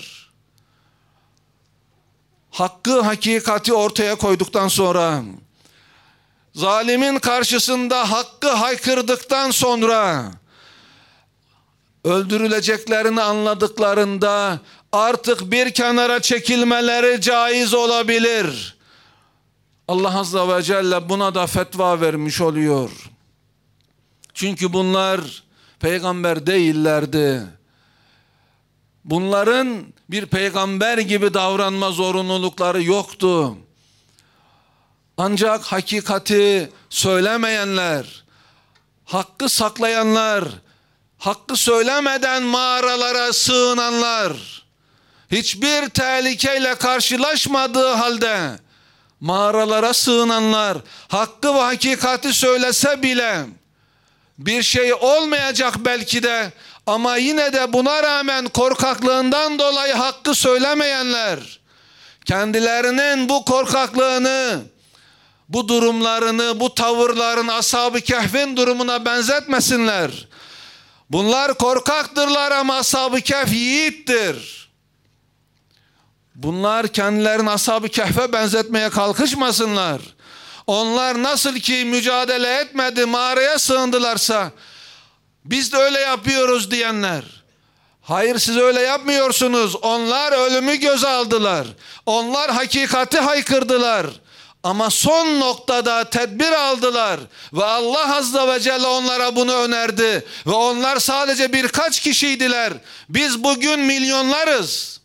Hakkı, hakikati ortaya koyduktan sonra, zalimin karşısında hakkı haykırdıktan sonra, öldürüleceklerini anladıklarında artık bir kenara çekilmeleri caiz olabilir. Allah Azze ve Celle buna da fetva vermiş oluyor. Çünkü bunlar peygamber değillerdi. Bunların bir peygamber gibi davranma zorunlulukları yoktu. Ancak hakikati söylemeyenler, hakkı saklayanlar, hakkı söylemeden mağaralara sığınanlar, hiçbir tehlikeyle karşılaşmadığı halde mağaralara sığınanlar, hakkı ve hakikati söylese bile bir şey olmayacak belki de, ama yine de buna rağmen korkaklığından dolayı hakkı söylemeyenler, kendilerinin bu korkaklığını, bu durumlarını, bu tavırlarını Ashab-ı Kehf'in durumuna benzetmesinler. Bunlar korkaktırlar ama Ashab-ı Kehf yiğittir. Bunlar kendilerini Ashab-ı Kehf'e benzetmeye kalkışmasınlar. Onlar nasıl ki mücadele etmedi, mağaraya sığındılarsa biz de öyle yapıyoruz diyenler. Hayır, siz öyle yapmıyorsunuz. Onlar ölümü göze aldılar. Onlar hakikati haykırdılar. Ama son noktada tedbir aldılar ve Allah Azze ve Celle onlara bunu önerdi. Ve onlar sadece birkaç kişiydiler. Biz bugün milyonlarız.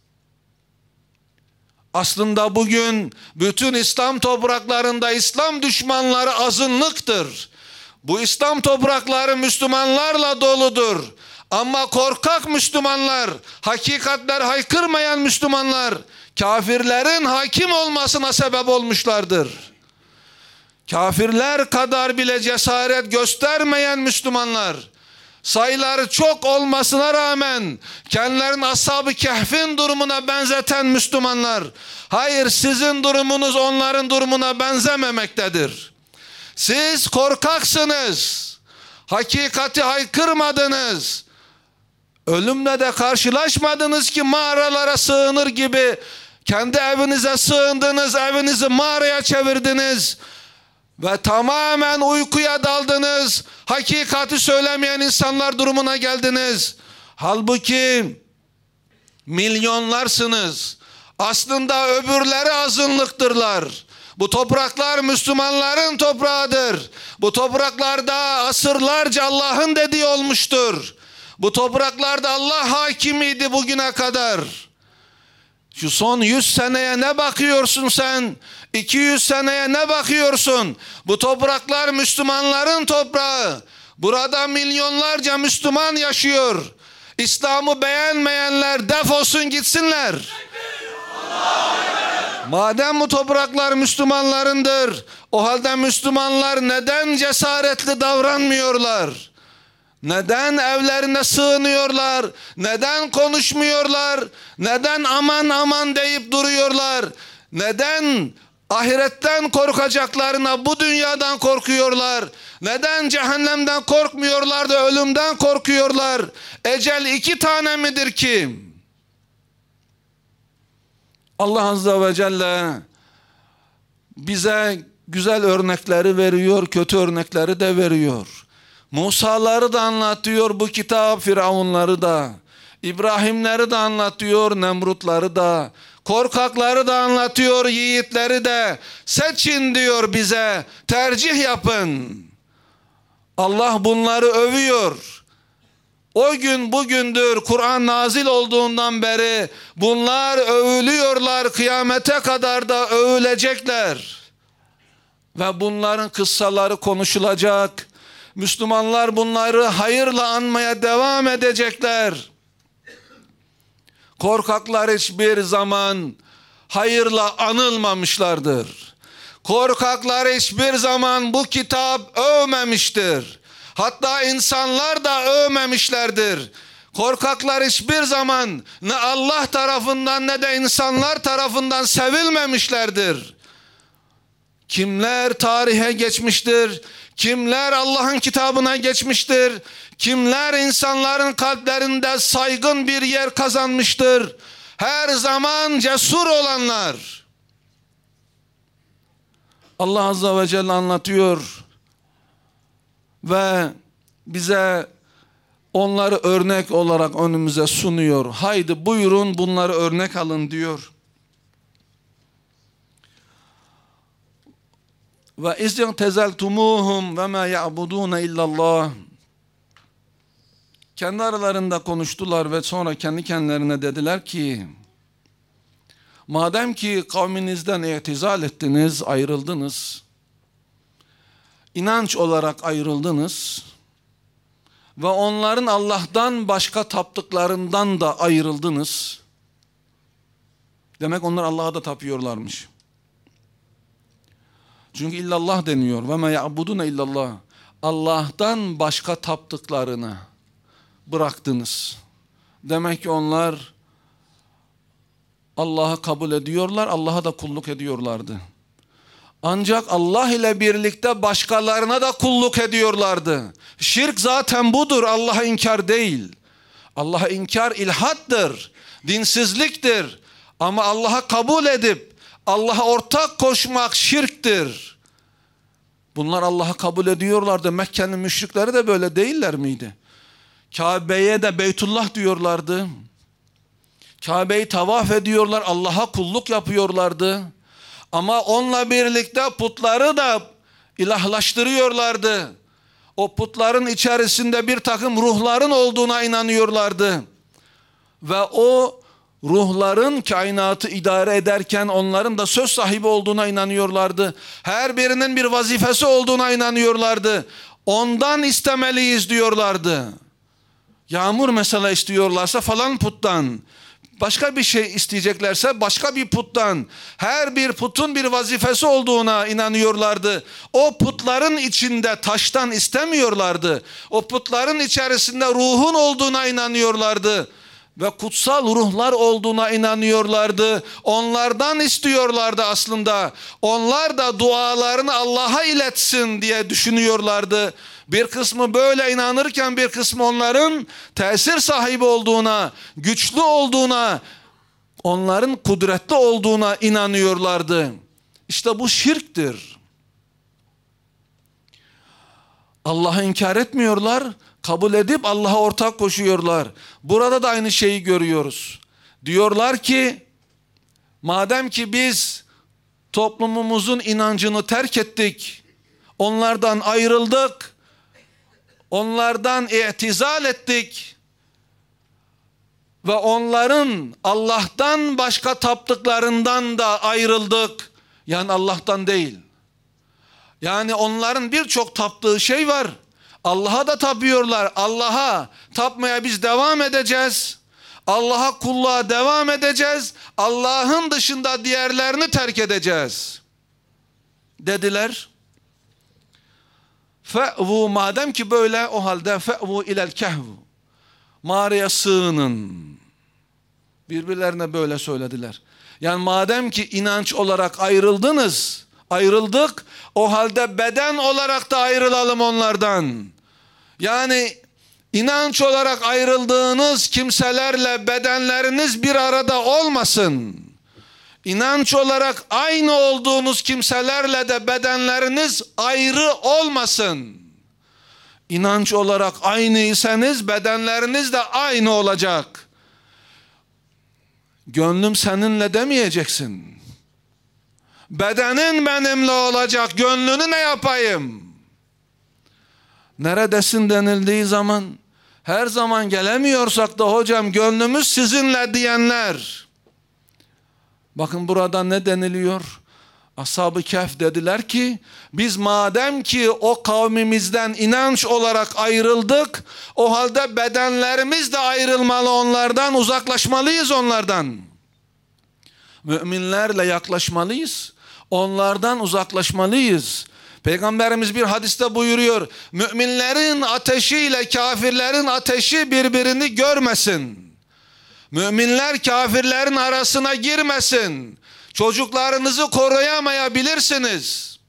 Aslında bugün bütün İslam topraklarında İslam düşmanları azınlıktır. Bu İslam toprakları Müslümanlarla doludur. Ama korkak Müslümanlar, hakikatler haykırmayan Müslümanlar, kafirlerin hakim olmasına sebep olmuşlardır. Kafirler kadar bile cesaret göstermeyen Müslümanlar, sayıları çok olmasına rağmen kendilerini Ashab-ı Kehf'in durumuna benzeten Müslümanlar, hayır, sizin durumunuz onların durumuna benzememektedir. Siz korkaksınız, hakikati haykırmadınız, ölümle de karşılaşmadınız ki mağaralara sığınır gibi kendi evinize sığındınız, evinizi mağaraya çevirdiniz ve tamamen uykuya daldınız, hakikati söylemeyen insanlar durumuna geldiniz. Halbuki milyonlarsınız. Aslında öbürleri azınlıktırlar. Bu topraklar Müslümanların toprağıdır. Bu topraklarda asırlarca Allah'ın dediği olmuştur. Bu topraklarda Allah hakimiydi bugüne kadar. Şu son 100 seneye ne bakıyorsun sen? 200 seneye ne bakıyorsun? Bu topraklar Müslümanların toprağı. Burada milyonlarca Müslüman yaşıyor. İslam'ı beğenmeyenler defolsun gitsinler. Madem bu topraklar Müslümanlarındır, o halde Müslümanlar neden cesaretli davranmıyorlar? Neden evlerine sığınıyorlar? Neden konuşmuyorlar? Neden aman aman deyip duruyorlar? Neden ahiretten korkacaklarına bu dünyadan korkuyorlar? Neden cehennemden korkmuyorlar da ölümden korkuyorlar? Ecel 2 tane midir ki? Allah Azze ve Celle bize güzel örnekleri veriyor, kötü örnekleri de veriyor. Musa'ları da anlatıyor bu kitap, Firavunları da. İbrahimleri de anlatıyor, Nemrutları da. Korkakları da anlatıyor, yiğitleri de. Seçin diyor bize, tercih yapın. Allah bunları övüyor. O gün bugündür, Kur'an nazil olduğundan beri bunlar övülüyorlar, kıyamete kadar da övülecekler. Ve bunların kıssaları konuşulacak. Müslümanlar bunları hayırla anmaya devam edecekler. Korkaklar hiçbir zaman hayırla anılmamışlardır. Korkaklar hiçbir zaman bu kitap övmemiştir. Hatta insanlar da övmemişlerdir. Korkaklar hiçbir zaman ne Allah tarafından ne de insanlar tarafından sevilmemişlerdir. Kimler tarihe geçmiştir? Kimler Allah'ın kitabına geçmiştir? Kimler insanların kalplerinde saygın bir yer kazanmıştır? Her zaman cesur olanlar. Allah Azze ve Celle anlatıyor ve bize onları örnek olarak önümüze sunuyor. Haydi buyurun bunları örnek alın diyor. Ve izin tezeltumuhum ve ma ya'budun illallah. Kendi aralarında konuştular ve sonra kendi kendilerine dediler ki, madem ki kavminizden itizal ettiniz, ayrıldınız, inanç olarak ayrıldınız ve onların Allah'tan başka taptıklarından da ayrıldınız. Demek onlar Allah'a da tapıyorlarmış. Çünkü illallah deniyor. Ve ma ya'budun illallah. Allah'tan başka taptıklarını bıraktınız. Demek ki onlar Allah'ı kabul ediyorlar, Allah'a da kulluk ediyorlardı. Ancak Allah ile birlikte başkalarına da kulluk ediyorlardı. Şirk zaten budur, Allah'a inkar değil. Allah'a inkar ilhattır, dinsizliktir. Ama Allah'a kabul edip Allah'a ortak koşmak şirktir. Bunlar Allah'ı kabul ediyorlardı. Mekke'nin müşrikleri de böyle değiller miydi? Kabe'ye de Beytullah diyorlardı. Kabe'yi tavaf ediyorlar, Allah'a kulluk yapıyorlardı. Ama onunla birlikte putları da ilahlaştırıyorlardı. O putların içerisinde bir takım ruhların olduğuna inanıyorlardı. Ve o ruhların kainatı idare ederken onların da söz sahibi olduğuna inanıyorlardı. Her birinin bir vazifesi olduğuna inanıyorlardı. Ondan istemeliyiz diyorlardı. Yağmur mesela istiyorlarsa falan puttan. Başka bir şey isteyeceklerse başka bir puttan. Her bir putun bir vazifesi olduğuna inanıyorlardı. O putların içinde taştan istemiyorlardı. O putların içerisinde ruhun olduğuna inanıyorlardı. Ve kutsal ruhlar olduğuna inanıyorlardı. Onlardan istiyorlardı aslında. Onlar da dualarını Allah'a iletsin diye düşünüyorlardı. Bir kısmı böyle inanırken bir kısmı onların tesir sahibi olduğuna, güçlü olduğuna, onların kudretli olduğuna inanıyorlardı. İşte bu şirktir. Allah'ı inkar etmiyorlar, kabul edip Allah'a ortak koşuyorlar. Burada da aynı şeyi görüyoruz. Diyorlar ki, madem ki biz toplumumuzun inancını terk ettik, onlardan ayrıldık, onlardan itizal ettik ve onların Allah'tan başka taptıklarından da ayrıldık. Yani Allah'tan değil. Yani onların birçok taptığı şey var. Allah'a da tapıyorlar. Allah'a tapmaya biz devam edeceğiz. Allah'a kulluğa devam edeceğiz. Allah'ın dışında diğerlerini terk edeceğiz dediler. Fe'vu, madem ki böyle, o halde fe'vu ilel kehvu, mağaraya sığının. Birbirlerine böyle söylediler. Yani madem ki inanç olarak ayrıldık, o halde beden olarak da ayrılalım onlardan. Yani inanç olarak ayrıldığınız kimselerle bedenleriniz bir arada olmasın. İnanç olarak aynı olduğunuz kimselerle de bedenleriniz ayrı olmasın. İnanç olarak aynıysanız bedenleriniz de aynı olacak. Gönlüm seninle demeyeceksin. Bedenin benimle olacak, gönlünü ne yapayım? Neredesin denildiği zaman, her zaman gelemiyorsak da hocam gönlümüz sizinle diyenler. Bakın burada ne deniliyor? Ashab-ı Kehf dediler ki biz madem ki o kavmimizden inanç olarak ayrıldık, o halde bedenlerimiz de ayrılmalı onlardan, uzaklaşmalıyız onlardan. Müminlerle yaklaşmalıyız, onlardan uzaklaşmalıyız. Peygamberimiz bir hadiste buyuruyor, müminlerin ateşiyle kafirlerin ateşi birbirini görmesin. Müminler kafirlerin arasına girmesin. Çocuklarınızı koruyamayabilirsiniz.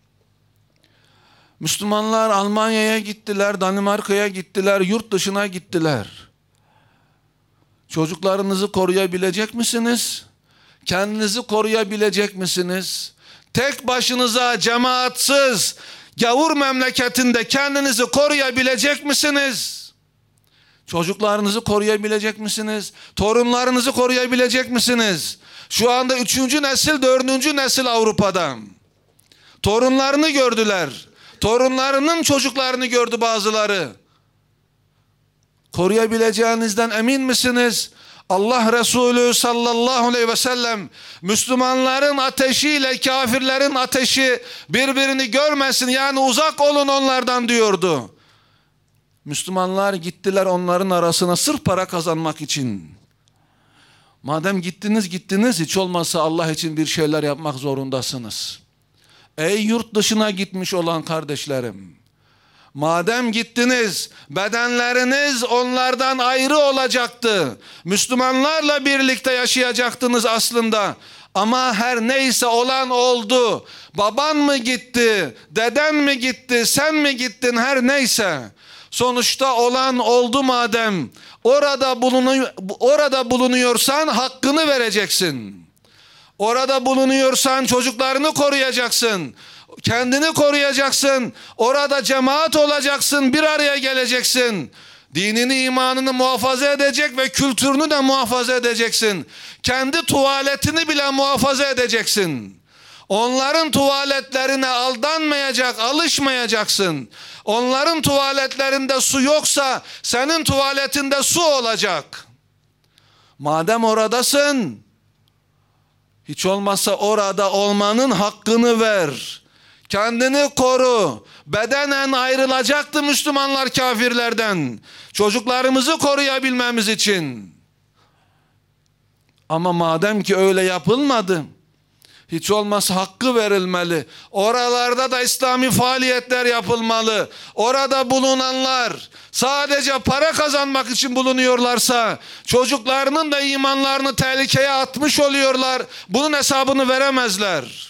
Müslümanlar Almanya'ya gittiler, Danimarka'ya gittiler, yurt dışına gittiler. Çocuklarınızı koruyabilecek misiniz? Kendinizi koruyabilecek misiniz? Tek başınıza cemaatsız, gavur memleketinde kendinizi koruyabilecek misiniz? Çocuklarınızı koruyabilecek misiniz? Torunlarınızı koruyabilecek misiniz? Şu anda 3. nesil, 4. nesil Avrupa'da. Torunlarını gördüler. Torunlarının çocuklarını gördü bazıları. Koruyabileceğinizden emin misiniz? Allah Resulü sallallahu aleyhi ve sellem Müslümanların ateşiyle kafirlerin ateşi birbirini görmesin, yani uzak olun onlardan diyordu. Müslümanlar gittiler onların arasına sırf para kazanmak için. Madem gittiniz hiç olmazsa Allah için bir şeyler yapmak zorundasınız. Ey yurt dışına gitmiş olan kardeşlerim, madem gittiniz, bedenleriniz onlardan ayrı olacaktı. Müslümanlarla birlikte yaşayacaktınız aslında. Ama her neyse olan oldu. Baban mı gitti, deden mi gitti, sen mi gittin, her neyse. Sonuçta olan oldu madem. Orada bulunuyorsan hakkını vereceksin. Orada bulunuyorsan çocuklarını koruyacaksın. Kendini koruyacaksın. Orada cemaat olacaksın. Bir araya geleceksin. Dinini, imanını muhafaza edecek ve kültürünü de muhafaza edeceksin. Kendi tuvaletini bile muhafaza edeceksin. Onların tuvaletlerine aldanmayacak, alışmayacaksın. Onların tuvaletlerinde su yoksa senin tuvaletinde su olacak. Madem oradasın, hiç olmazsa orada olmanın hakkını ver. Kendini koru. Bedenen ayrılacaktı Müslümanlar kafirlerden. Çocuklarımızı koruyabilmemiz için. Ama madem ki öyle yapılmadı, hiç olmazsa hakkı verilmeli. Oralarda da İslami faaliyetler yapılmalı. Orada bulunanlar sadece para kazanmak için bulunuyorlarsa çocuklarının da imanlarını tehlikeye atmış oluyorlar. Bunun hesabını veremezler.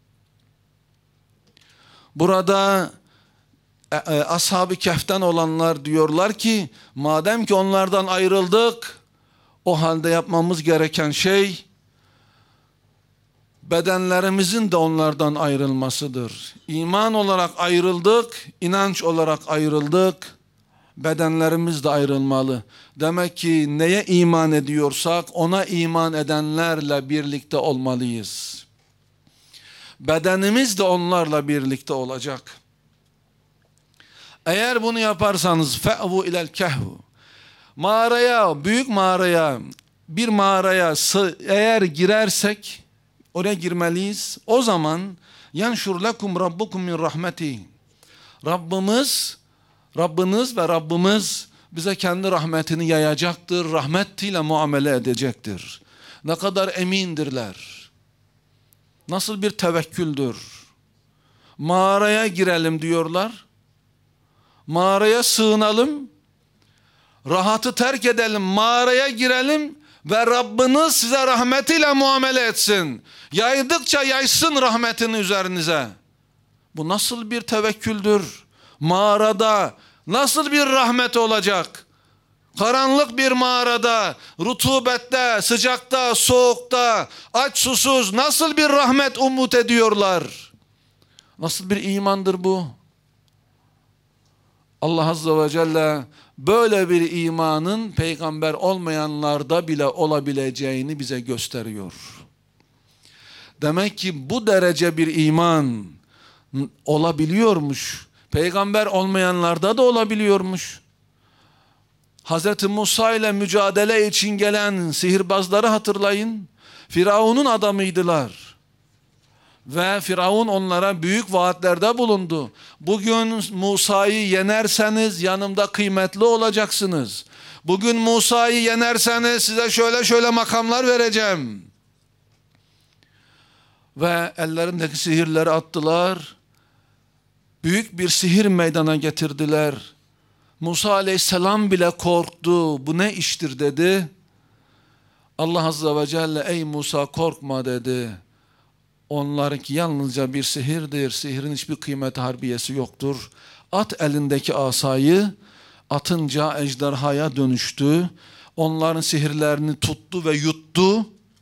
Burada Ashab-ı Kehf'ten olanlar diyorlar ki madem ki onlardan ayrıldık, o halde yapmamız gereken şey bedenlerimizin de onlardan ayrılmasıdır. İman olarak ayrıldık, inanç olarak ayrıldık, bedenlerimiz de ayrılmalı. Demek ki neye iman ediyorsak ona iman edenlerle birlikte olmalıyız. Bedenimiz de onlarla birlikte olacak. Eğer bunu yaparsanız fe'vu ilel kehvu, mağaraya, büyük mağaraya, bir mağaraya eğer girersek oraya girmeliyiz. O zaman yanşur lekum rabbukum min rahmeti. Rabbiniz ve Rabbimiz bize kendi rahmetini yayacaktır. Rahmetiyle muamele edecektir. Ne kadar emindirler. Nasıl bir tevekküldür. Mağaraya girelim diyorlar. Mağaraya sığınalım. Rahatı terk edelim. Mağaraya girelim. Ve Rabbiniz size rahmetiyle muamele etsin. Yaydıkça yaysın rahmetini üzerinize. Bu nasıl bir tevekküldür? Mağarada nasıl bir rahmet olacak? Karanlık bir mağarada, rutubette, sıcakta, soğukta, aç susuz nasıl bir rahmet umut ediyorlar? Nasıl bir imandır bu? Allah Azze ve Celle böyle bir imanın peygamber olmayanlarda bile olabileceğini bize gösteriyor. Demek ki bu derece bir iman olabiliyormuş. Peygamber olmayanlarda da olabiliyormuş. Hz. Musa ile mücadele için gelen sihirbazları hatırlayın. Firavun'un adamıydılar. Ve Firavun onlara büyük vaatlerde bulundu. Bugün Musa'yı yenerseniz yanımda kıymetli olacaksınız. Bugün Musa'yı yenerseniz size şöyle şöyle makamlar vereceğim. Ve ellerindeki sihirleri attılar. Büyük bir sihir meydana getirdiler. Musa aleyhisselam bile korktu. Bu ne iştir dedi. Allah azze ve celle ey Musa korkma dedi. Onlarınki yalnızca bir sihirdir. Sihirin hiçbir kıymeti harbiyesi yoktur. At elindeki asayı, atınca ejderhaya dönüştü. Onların sihirlerini tuttu ve yuttu.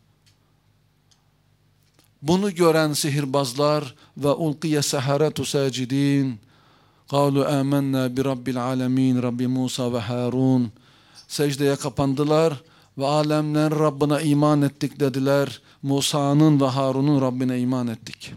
Bunu gören sihirbazlar ve ulqiye seharetu sacidin kalu amennâ bi rabbil alemin Rabbi Musa ve Harun, secdeye kapandılar ve alemlerin Rabbine iman ettik dediler. Musa'nın ve Harun'un Rabbine iman ettik.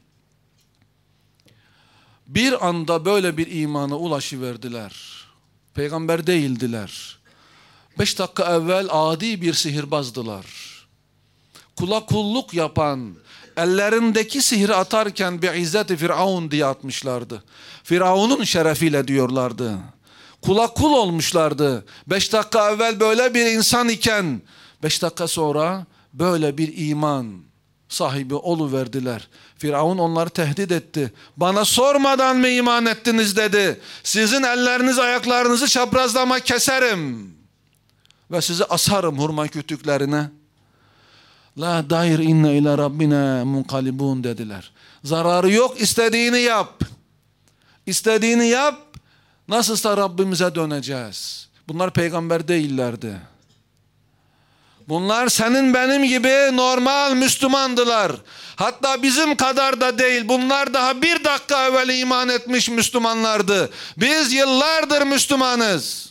Bir anda böyle bir imana ulaşıverdiler. Peygamber değildiler. 5 dakika evvel adi bir sihirbazdılar. Kula kulluk yapan, ellerindeki sihri atarken bir izzeti Firavun diye atmışlardı. Firavun'un şerefiyle diyorlardı. Kula kul olmuşlardı. 5 dakika evvel böyle bir insan iken 5 dakika sonra böyle bir iman sahibi oluverdiler. Firavun onları tehdit etti. Bana sormadan mı iman ettiniz dedi. Sizin elleriniz ayaklarınızı çaprazlama keserim. Ve sizi asarım hurma kütüklerine. La dair inne ila rabbina munqalibun dediler. Zararı yok, istediğini yap. İstediğini yap. Nasılsa Rabbimize döneceğiz. Bunlar peygamber değillerdi. Bunlar senin benim gibi normal Müslümandılar. Hatta bizim kadar da değil. Bunlar daha 1 dakika evvel iman etmiş Müslümanlardı. Biz yıllardır Müslümanız.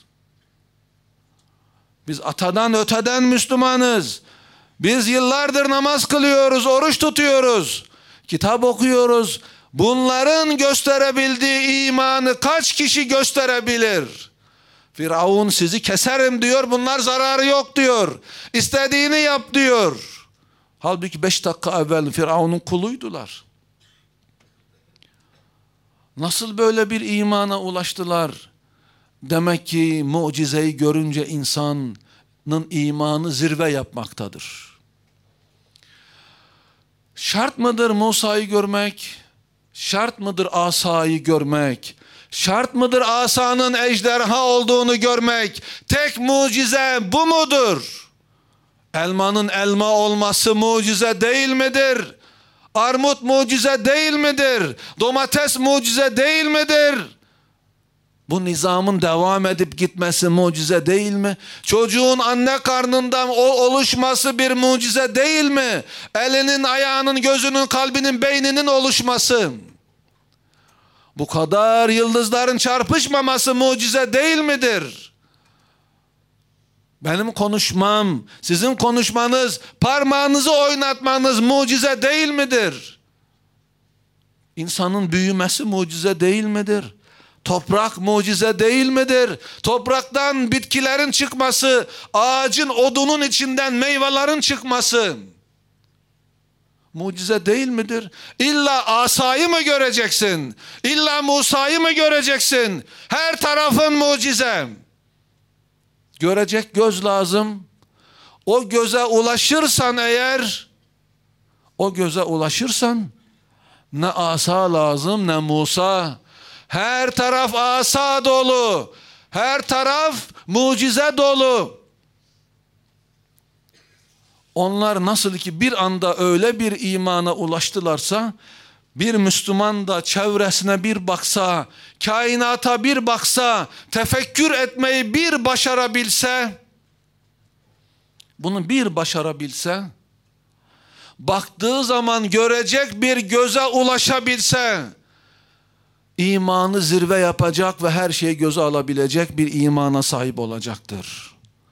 Biz atadan öteden Müslümanız. Biz yıllardır namaz kılıyoruz, oruç tutuyoruz, kitap okuyoruz. Bunların gösterebildiği imanı kaç kişi gösterebilir? Firavun sizi keserim diyor, bunlar zararı yok diyor. İstediğini yap diyor. Halbuki 5 dakika evvel Firavun'un kuluydular. Nasıl böyle bir imana ulaştılar? Demek ki mucizeyi görünce insanın imanı zirve yapmaktadır. Şart mıdır Musa'yı görmek? Şart mıdır asayı görmek? Şart mıdır asanın ejderha olduğunu görmek? Tek mucize bu mudur? Elmanın elma olması mucize değil midir? Armut mucize değil midir? Domates mucize değil midir? Bu nizamın devam edip gitmesi mucize değil mi? Çocuğun anne karnından oluşması bir mucize değil mi? Elinin, ayağının, gözünün, kalbinin, beyninin oluşması. Bu kadar yıldızların çarpışmaması mucize değil midir? Benim konuşmam, sizin konuşmanız, parmağınızı oynatmanız mucize değil midir? İnsanın büyümesi mucize değil midir? Toprak mucize değil midir? Topraktan bitkilerin çıkması, ağacın odunun içinden meyvelerin çıkması mucize değil midir? İlla asayı mı göreceksin? İlla Musa'yı mı göreceksin? Her tarafın mucize. Görecek göz lazım. O göze ulaşırsan eğer, o göze ulaşırsan ne asa lazım ne Musa. Her taraf asa dolu. Her taraf mucize dolu. Onlar nasıl ki bir anda öyle bir imana ulaştılarsa, bir Müslüman da çevresine bir baksa, kainata bir baksa, tefekkür etmeyi bir başarabilse, bunu bir başarabilse, baktığı zaman görecek bir göze ulaşabilse, imanı zirve yapacak ve her şeyi göze alabilecek bir imana sahip olacaktır.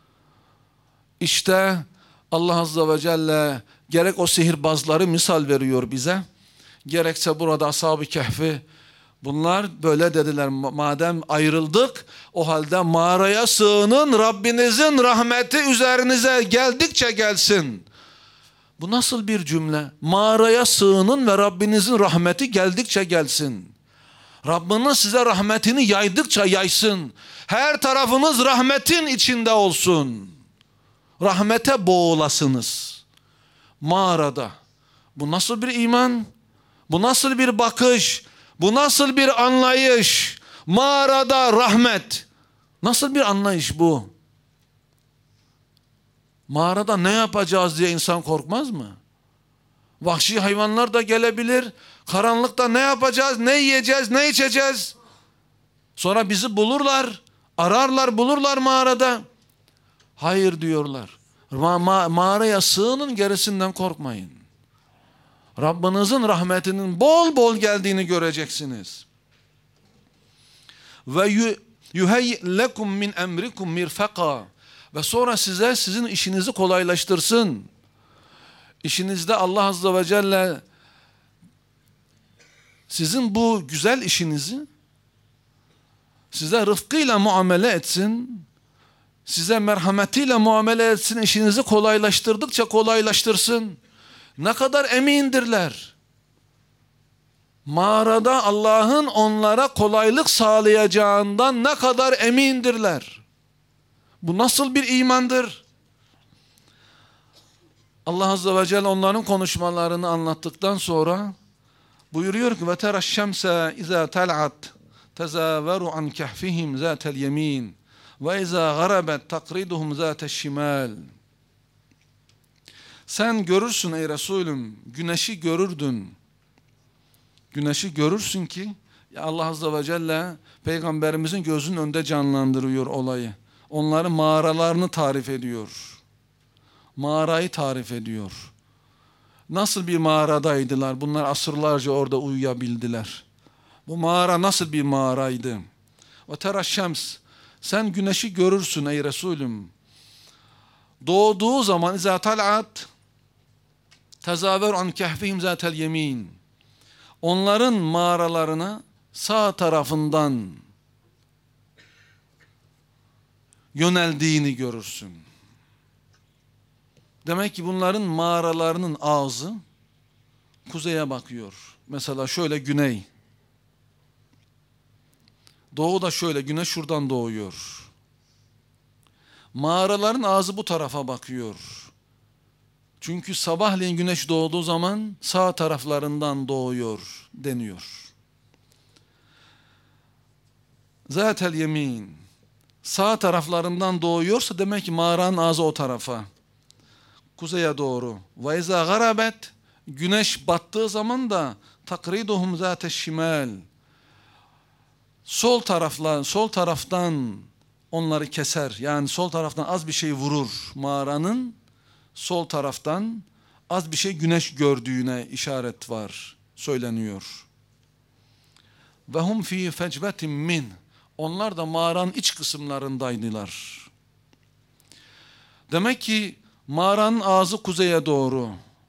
İşte Allah Azze ve Celle gerek o sihirbazları misal veriyor bize, gerekse burada Ashab-ı Kehf'i, bunlar böyle dediler: madem ayrıldık, o halde mağaraya sığının, Rabbinizin rahmeti üzerinize geldikçe gelsin. Bu nasıl bir cümle? Mağaraya sığının ve Rabbinizin rahmeti geldikçe gelsin. Rabbiniz size rahmetini yaydıkça yaysın. Her tarafınız rahmetin içinde olsun. Rahmete boğulasınız. Mağarada. Bu nasıl bir iman? Bu nasıl bir bakış? Bu nasıl bir anlayış? Mağarada rahmet. Nasıl bir anlayış bu? Mağarada ne yapacağız diye insan korkmaz mı? Vahşi hayvanlar da gelebilir. Karanlıkta ne yapacağız, ne yiyeceğiz, ne içeceğiz? Sonra bizi bulurlar, ararlar, bulurlar mağarada. Hayır diyorlar. Mağaraya sığının, gerisinden korkmayın. Rabbinizin rahmetinin bol bol geldiğini göreceksiniz. Ve yuheyyi lekum min emrikum mirfaka. Ve sonra size sizin işinizi kolaylaştırsın. İşinizde Allah Azze ve Celle sizin bu güzel işinizi size rıfkıyla muamele etsin. Size merhametiyle muamele etsin. İşinizi kolaylaştırdıkça kolaylaştırsın. Ne kadar emindirler. Mağarada Allah'ın onlara kolaylık sağlayacağından ne kadar emindirler. Bu nasıl bir imandır? Allah Azze ve Celle onların konuşmalarını anlattıktan sonra buyuruyor ki ve teraşşemse izâ tel'at tezâveru an kehfihim zâtel yemin ve izâ garabet takriduhum zâteş şimal. Sen görürsün ey Resulüm, güneşi görürdün. Güneşi görürsün ki ya Allah Azze ve Celle Peygamberimizin gözünün önünde canlandırıyor olayı. Onların mağaralarını tarif ediyor. Mağarayı tarif ediyor. Nasıl bir mağaradaydılar? Bunlar asırlarca orada uyuyabildiler. Bu mağara nasıl bir mağaraydı? Ve teraşşems, sen güneşi görürsün ey Resulüm. Doğduğu zaman izâ tal'at tezâver an kehfihim zâtel yemin. Onların mağaralarına sağ tarafından yöneldiğini görürsün. Demek ki bunların mağaralarının ağzı kuzeye bakıyor. Mesela şöyle güney. Doğu da şöyle, güneş şuradan doğuyor. Mağaraların ağzı bu tarafa bakıyor. Çünkü sabahleyin güneş doğduğu zaman sağ taraflarından doğuyor deniyor. Zâtel yemin. Sağ taraflarından doğuyorsa demek ki mağaranın ağzı o tarafa. Kuzeye doğru. Ve izâ garabet. Güneş battığı zaman da takriduhum zâteş şimal. Sol taraftan onları keser. Yani sol taraftan az bir şey vurur. Mağaranın sol taraftan az bir şey güneş gördüğüne işaret var. Söyleniyor. Ve hum fî fecvetin min. Onlar da mağaranın iç kısımlarındaydılar. Demek ki mağaranın ağzı kuzeye doğru.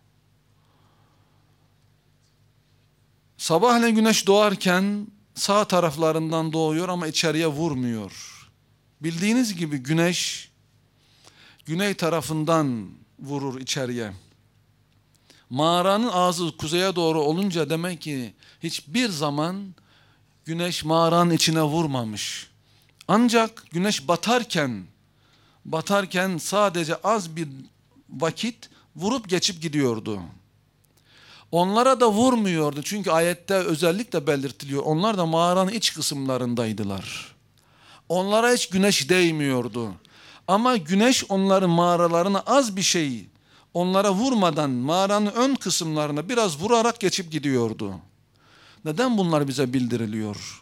Sabahleyin güneş doğarken sağ taraflarından doğuyor ama içeriye vurmuyor. Bildiğiniz gibi güneş güney tarafından vurur içeriye. Mağaranın ağzı kuzeye doğru olunca demek ki hiçbir zaman güneş mağaranın içine vurmamış. Ancak güneş batarken sadece az bir vakit vurup geçip gidiyordu. Onlara da vurmuyordu. Çünkü ayette özellikle belirtiliyor. Onlar da mağaranın iç kısımlarındaydılar. Onlara hiç güneş değmiyordu. Ama güneş onların mağaralarına az bir şey onlara vurmadan mağaranın ön kısımlarına biraz vurarak geçip gidiyordu. Neden bunlar bize bildiriliyor?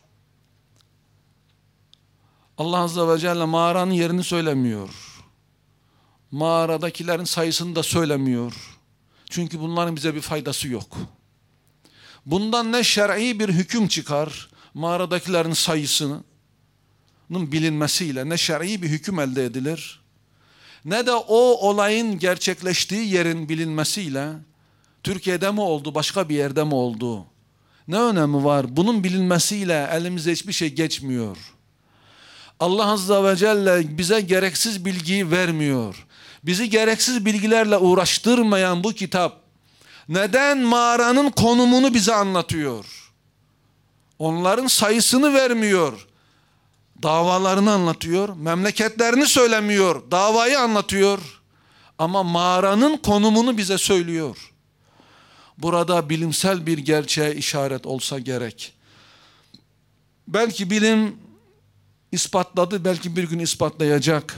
Allah Azze ve Celle mağaranın yerini söylemiyor. Mağaradakilerin sayısını da söylemiyor. Çünkü bunların bize bir faydası yok. Bundan ne şer'i bir hüküm çıkar, mağaradakilerin sayısının bilinmesiyle ne şer'i bir hüküm elde edilir, ne de o olayın gerçekleştiği yerin bilinmesiyle, Türkiye'de mi oldu, başka bir yerde mi oldu, ne önemi var? Bunun bilinmesiyle elimize hiçbir şey geçmiyor. Allah Azze ve Celle bize gereksiz bilgiyi vermiyor. bizi gereksiz bilgilerle uğraştırmayan bu kitap neden mağaranın konumunu bize anlatıyor? Onların sayısını vermiyor. Davalarını anlatıyor. Memleketlerini söylemiyor. Davayı anlatıyor. Ama mağaranın konumunu bize söylüyor. Burada bilimsel bir gerçeğe işaret olsa gerek. Belki bilim ispatladı, belki bir gün ispatlayacak.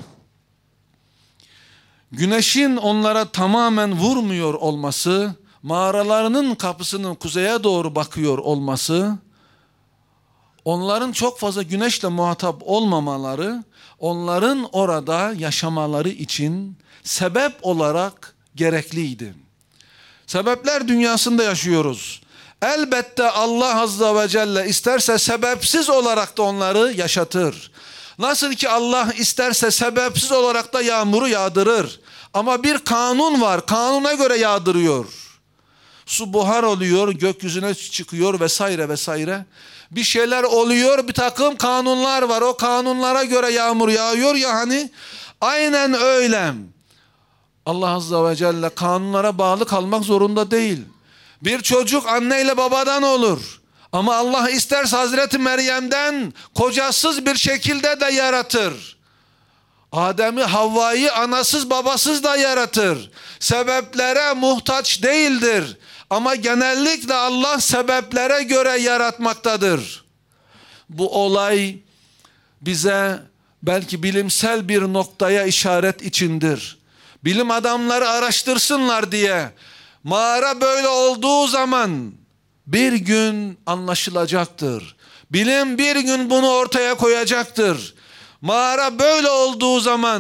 Güneşin onlara tamamen vurmuyor olması, mağaralarının kapısının kuzeye doğru bakıyor olması, onların çok fazla güneşle muhatap olmamaları, onların orada yaşamaları için sebep olarak gerekliydi. Sebepler dünyasında yaşıyoruz. Elbette Allah Azze ve Celle isterse sebepsiz olarak da onları yaşatır. Nasıl ki Allah isterse sebepsiz olarak da yağmuru yağdırır. Ama bir kanun var, kanuna göre yağdırıyor. Su buhar oluyor, gökyüzüne çıkıyor vesaire vesaire. Bir şeyler oluyor, bir takım kanunlar var. O kanunlara göre yağmur yağıyor ya hani. Aynen öyle. Allah Azze ve Celle kanunlara bağlı kalmak zorunda değil. Bir çocuk anneyle babadan olur. Ama Allah isterse Hazreti Meryem'den kocasız bir şekilde de yaratır. Adem'i, Havva'yı anasız babasız da yaratır. Sebeplere muhtaç değildir. Ama genellikle Allah sebeplere göre yaratmaktadır. Bu olay bize belki bilimsel bir noktaya işaret içindir. Bilim adamları araştırsınlar diye. Mağara böyle olduğu zaman bir gün anlaşılacaktır. Bilim bir gün bunu ortaya koyacaktır. Mağara böyle olduğu zaman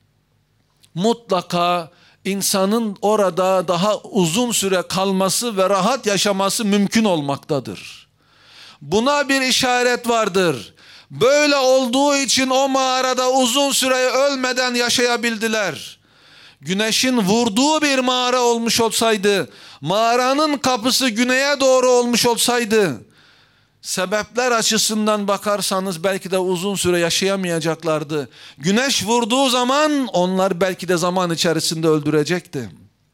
mutlaka insanın orada daha uzun süre kalması ve rahat yaşaması mümkün olmaktadır. Buna bir işaret vardır. Böyle olduğu için o mağarada uzun süre ölmeden yaşayabildiler. Güneşin vurduğu bir mağara olmuş olsaydı, mağaranın kapısı güneye doğru olmuş olsaydı, sebepler açısından bakarsanız belki de uzun süre yaşayamayacaklardı. Güneş vurduğu zaman onlar belki de zaman içerisinde öldürecekti.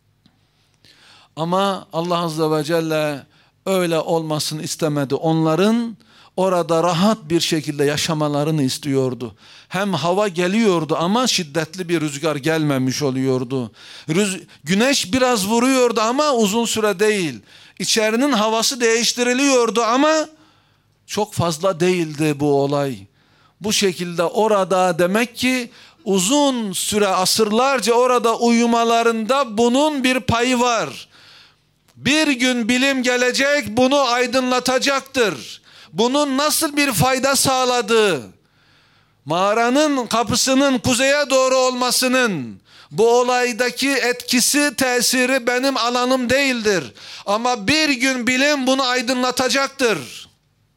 Ama Allah Azze ve Celle öyle olmasını istemedi. Onların orada rahat bir şekilde yaşamalarını istiyordu. Hem hava geliyordu ama şiddetli bir rüzgar gelmemiş oluyordu. Güneş biraz vuruyordu ama uzun süre değil. İçerinin havası değiştiriliyordu ama çok fazla değildi bu olay. Bu şekilde orada demek ki uzun süre, asırlarca orada uyumalarında bunun bir payı var. Bir gün bilim gelecek, bunu aydınlatacaktır. Bunun nasıl bir fayda sağladığı, mağaranın kapısının kuzeye doğru olmasının bu olaydaki etkisi, tesiri benim alanım değildir. Ama bir gün bilim bunu aydınlatacaktır.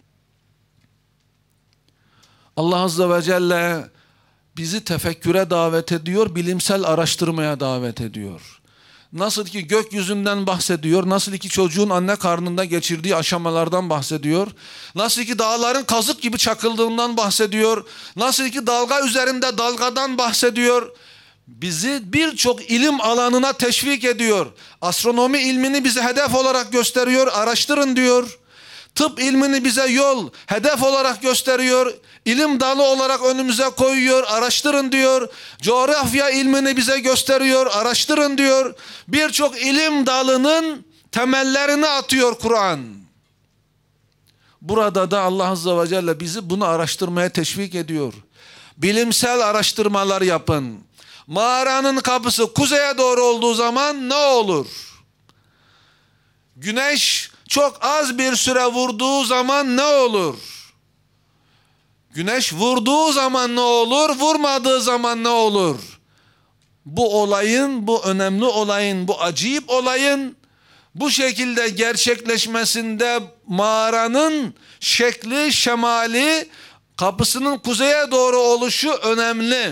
Allah Azze ve Celle bizi tefekküre davet ediyor, bilimsel araştırmaya davet ediyor. Nasıl ki gökyüzünden bahsediyor, nasıl ki çocuğun anne karnında geçirdiği aşamalardan bahsediyor, nasıl ki dağların kazık gibi çakıldığından bahsediyor, nasıl ki dalga üzerinde dalgadan bahsediyor, bizi birçok ilim alanına teşvik ediyor. Astronomi ilmini bize hedef olarak gösteriyor, araştırın diyor. Tıp ilmini bize yol, hedef olarak gösteriyor. İlim dalı olarak önümüze koyuyor, araştırın diyor. Coğrafya ilmini bize gösteriyor, araştırın diyor. Birçok ilim dalının temellerini atıyor Kur'an. Burada da Allah Azze ve Celle bizi bunu araştırmaya teşvik ediyor. Bilimsel araştırmalar yapın. Mağaranın kapısı kuzeye doğru olduğu zaman ne olur? Güneş çok az bir süre vurduğu zaman ne olur? Güneş vurduğu zaman ne olur? Vurmadığı zaman ne olur? Bu olayın, bu önemli olayın, bu acayip olayın bu şekilde gerçekleşmesinde mağaranın şekli, şemali, kapısının kuzeye doğru oluşu önemli.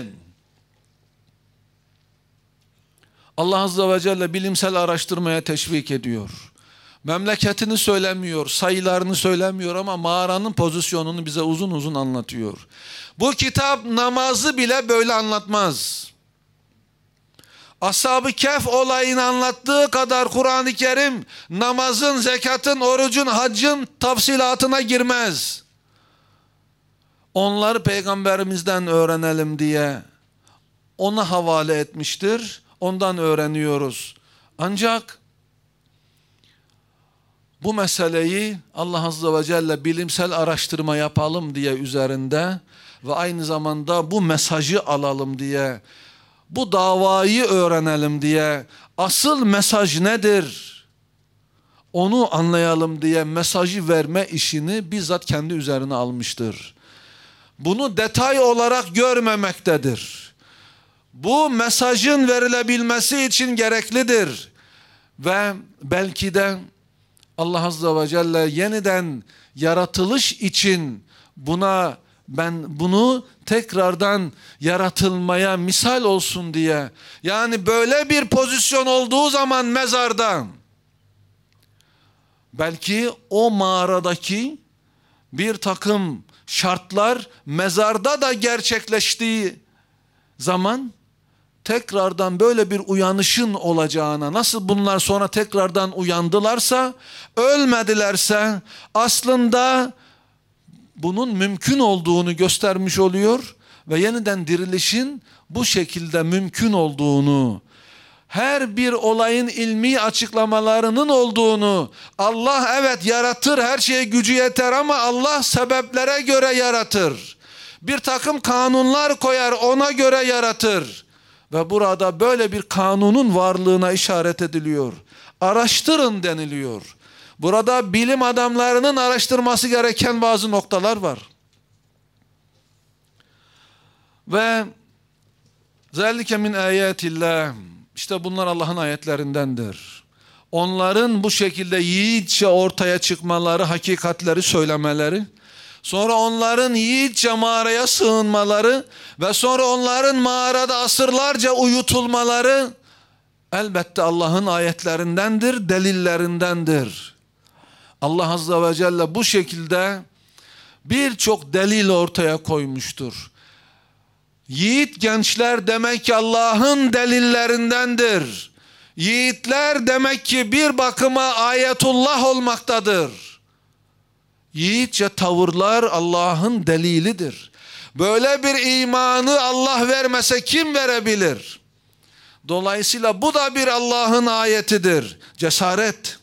Allah Azze ve Celle bilimsel araştırmaya teşvik ediyor. Memleketini söylemiyor, sayılarını söylemiyor ama mağaranın pozisyonunu bize uzun uzun anlatıyor. Bu kitap namazı bile böyle anlatmaz. Ashab-ı Kehf olayını anlattığı kadar Kur'an-ı Kerim namazın, zekatın, orucun, haccın tafsilatına girmez. Onları peygamberimizden öğrenelim diye ona havale etmiştir. Ondan öğreniyoruz. Ancak bu meseleyi Allah Azze ve Celle bilimsel araştırma yapalım diye üzerinde ve aynı zamanda bu mesajı alalım diye, bu davayı öğrenelim diye, asıl mesaj nedir onu anlayalım diye mesajı verme işini bizzat kendi üzerine almıştır. Bunu detay olarak görmemektedir. Bu mesajın verilebilmesi için gereklidir. Ve belki de Allah Azze ve Celle yeniden yaratılış için bunu tekrardan yaratılmaya misal olsun diye, yani böyle bir pozisyon olduğu zaman mezarda, belki o mağaradaki bir takım şartlar mezarda da gerçekleştiği zaman tekrardan böyle bir uyanışın olacağına, nasıl bunlar sonra tekrardan uyandılarsa, ölmedilerse aslında bunun mümkün olduğunu göstermiş oluyor ve yeniden dirilişin bu şekilde mümkün olduğunu, her bir olayın ilmi açıklamalarının olduğunu, Allah evet yaratır, her şeye gücü yeter ama Allah sebeplere göre yaratır. Bir takım kanunlar koyar, ona göre yaratır. Ve burada böyle bir kanunun varlığına işaret ediliyor. Araştırın deniliyor. Burada bilim adamlarının araştırması gereken bazı noktalar var. Ve zâlike min âyâtillah. İşte bunlar Allah'ın ayetlerindendir. Onların bu şekilde yiğitçe ortaya çıkmaları, hakikatleri söylemeleri, sonra onların yiğitçe mağaraya sığınmaları ve sonra onların mağarada asırlarca uyutulmaları elbette Allah'ın ayetlerindendir, delillerindendir. Allah Azze ve Celle bu şekilde birçok delil ortaya koymuştur. Yiğit gençler demek ki Allah'ın delillerindendir. Yiğitler demek ki bir bakıma ayetullah olmaktadır. Yiğitçe tavırlar Allah'ın delilidir. Böyle bir imanı Allah vermese kim verebilir? Dolayısıyla bu da bir Allah'ın ayetidir. Cesaret.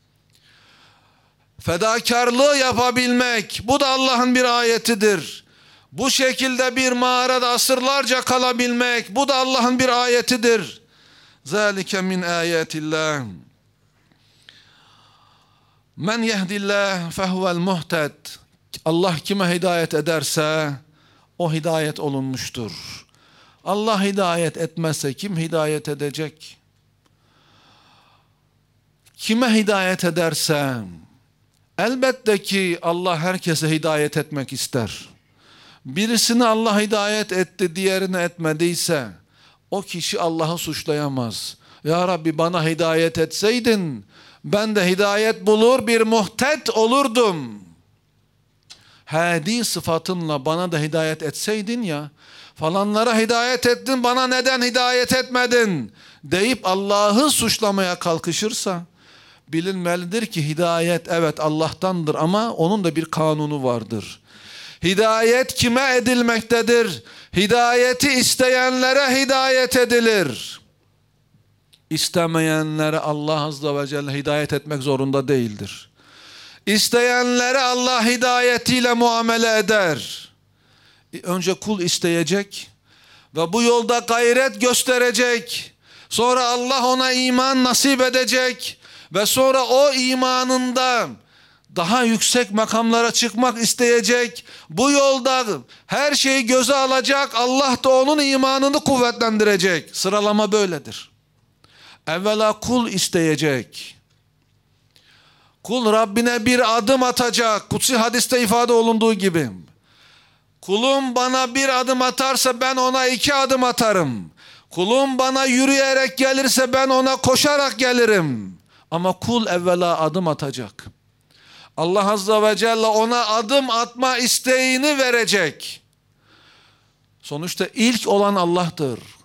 Fedakarlığı yapabilmek, bu da Allah'ın bir ayetidir. Bu şekilde bir mağarada asırlarca kalabilmek, bu da Allah'ın bir ayetidir. Zalike min ayatillah. Men yehdillah fehuvel muhted. Allah kime hidayet ederse o hidayet olunmuştur. Allah hidayet etmezse kim hidayet edecek? Kime hidayet ederse elbette ki Allah herkese hidayet etmek ister. Birisine Allah hidayet etti, diğerine etmediyse o kişi Allah'ı suçlayamaz. Ya Rabbi bana hidayet etseydin ben de hidayet bulur bir muhtet olurdum. Hadi sıfatınla bana da hidayet etseydin ya, falanlara hidayet ettin bana neden hidayet etmedin deyip Allah'ı suçlamaya kalkışırsa bilinmelidir ki hidayet evet Allah'tandır ama onun da bir kanunu vardır. Hidayet kime edilmektedir? Hidayeti isteyenlere hidayet edilir. İstemeyenlere Allah Azze ve Celle hidayet etmek zorunda değildir. İsteyenlere Allah hidayetiyle muamele eder. Önce kul isteyecek ve bu yolda gayret gösterecek. Sonra Allah ona iman nasip edecek ve sonra o imanında daha yüksek makamlara çıkmak isteyecek. Bu yolda her şeyi göze alacak. Allah da onun imanını kuvvetlendirecek. Sıralama böyledir. Evvela kul isteyecek. Kul Rabbine bir adım atacak. Kutsi hadiste ifade olunduğu gibi. Kulum bana bir adım atarsa ben ona 2 adım atarım. Kulum bana yürüyerek gelirse ben ona koşarak gelirim. Ama kul evvela adım atacak. Allah Azze ve Celle ona adım atma isteğini verecek. Sonuçta ilk olan Allah'tır.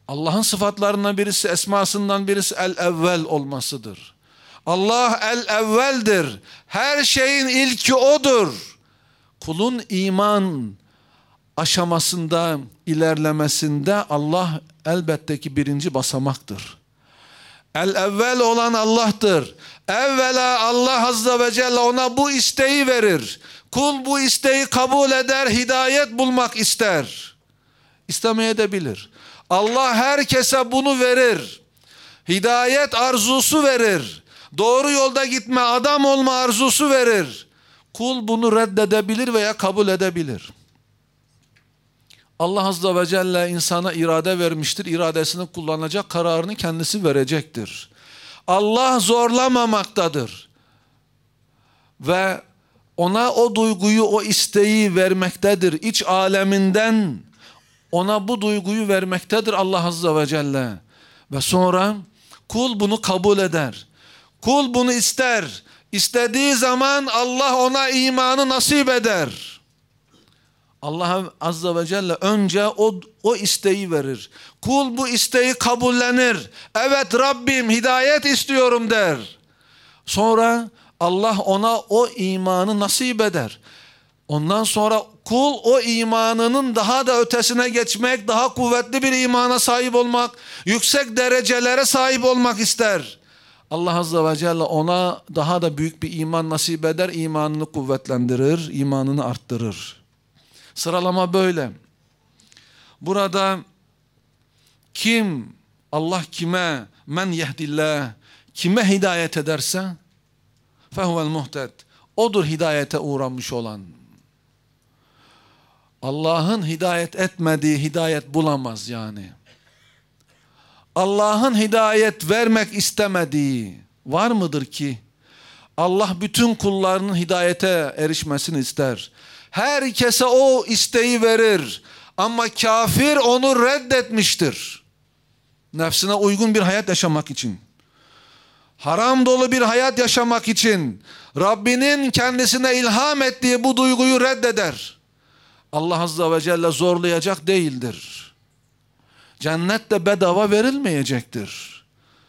Allah'ın sıfatlarından birisi, esmasından birisi el-evvel olmasıdır. Allah el-evveldir. Her şeyin ilki O'dur. Kulun iman aşamasında, ilerlemesinde Allah elbette ki birinci basamaktır. El-evvel olan Allah'tır. Evvela Allah Azze ve Celle ona bu isteği verir. Kul bu isteği kabul eder, hidayet bulmak ister. İstemeyebilir. Allah herkese bunu verir. Hidayet arzusu verir. Doğru yolda gitme, adam olma arzusu verir. Kul bunu reddedebilir veya kabul edebilir. Allah Azze ve Celle insana irade vermiştir. İradesini kullanacak, kararını kendisi verecektir. Allah zorlamamaktadır. Ve ona o duyguyu, o isteği vermektedir. İç aleminden ona bu duyguyu vermektedir Allah Azze ve Celle. Ve sonra kul bunu kabul eder. Kul bunu ister. İstediği zaman Allah ona imanı nasip eder. Allah Azze ve Celle önce o isteği verir. Kul bu isteği kabullenir. Evet Rabbim hidayet istiyorum der. Sonra Allah ona o imanı nasip eder. Ondan sonra kul o imanının daha da ötesine geçmek, daha kuvvetli bir imana sahip olmak, yüksek derecelere sahip olmak ister. Allah Azze ve Celle ona daha da büyük bir iman nasip eder, imanını kuvvetlendirir, imanını arttırır. Sıralama böyle. Burada kim, Allah kime, men yehdillah, kime hidayet ederse, fehuvel muhted, odur hidayete uğramış olan. Allah'ın hidayet etmediği hidayet bulamaz yani. Allah'ın hidayet vermek istemediği var mıdır ki? Allah bütün kullarının hidayete erişmesini ister. Herkese o isteği verir. Ama kafir onu reddetmiştir. Nefsine uygun bir hayat yaşamak için. Haram dolu bir hayat yaşamak için. Rabbinin kendisine ilham ettiği bu duyguyu reddeder. Allah Azze ve Celle zorlayacak değildir. Cennet de bedava verilmeyecektir.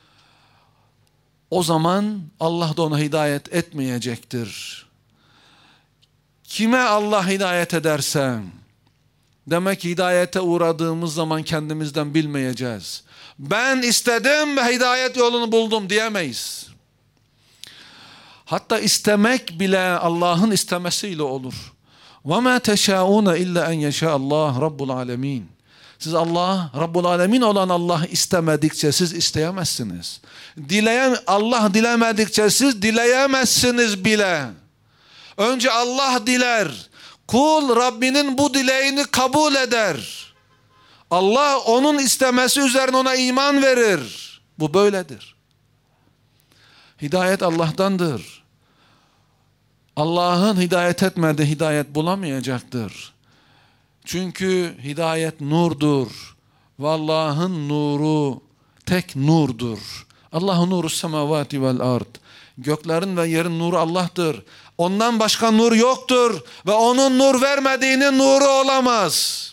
O zaman Allah da ona hidayet etmeyecektir. Kime Allah hidayet ederse, demek ki hidayete uğradığımız zaman kendimizden bilmeyeceğiz. Ben istedim ve hidayet yolunu buldum diyemeyiz. Hatta istemek bile Allah'ın istemesiyle olur. وَمَا تَشَاءُونَ اِلَّا اَنْ يَشَاءَ اللّٰهِ رَبُّ الْعَالَمِينَ. Siz Allah, Rabbul Alemin olan Allah istemedikçe siz isteyemezsiniz. Allah dilemedikçe siz dileyemezsiniz bile. Önce Allah diler. Kul Rabbinin bu dileğini kabul eder. Allah onun istemesi üzerine ona iman verir. Bu böyledir. Hidayet Allah'tandır. Allah'ın hidayet etmediği hidayet bulamayacaktır. Çünkü hidayet nurdur. Ve Allah'ın nuru tek nurdur. Allah'ın nuru semavati vel ard. Göklerin ve yerin nuru Allah'tır. Ondan başka nur yoktur. Ve onun nur vermediğinin nuru olamaz.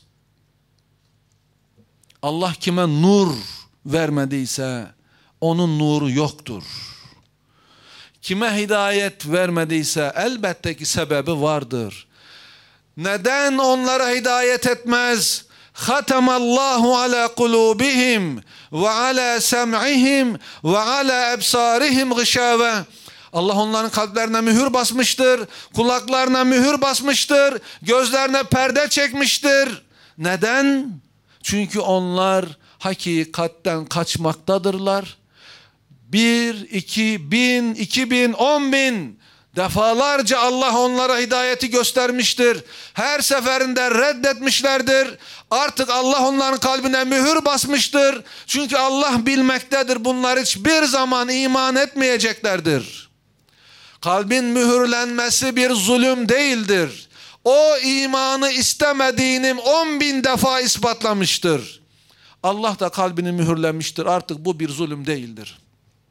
Allah kime nur vermediyse onun nuru yoktur. Kime hidayet vermediyse elbette ki sebebi vardır. Neden onlara hidayet etmez? Hatamallahu ala kulubihim ve ala sem'ihim ve ala ebsarihim gışave. Allah onların kalplerine mühür basmıştır, kulaklarına mühür basmıştır, gözlerine perde çekmiştir. Neden? Çünkü onlar hakikatten kaçmaktadırlar. 1, 2, 1000, 2000, 10.000 defalarca Allah onlara hidayeti göstermiştir. Her seferinde reddetmişlerdir. Artık Allah onların kalbine mühür basmıştır. Çünkü Allah bilmektedir bunlar hiçbir zaman iman etmeyeceklerdir. Kalbin mühürlenmesi bir zulüm değildir. O imanı istemediğini 10.000 defa ispatlamıştır. Allah da kalbini mühürlemiştir. Artık bu bir zulüm değildir.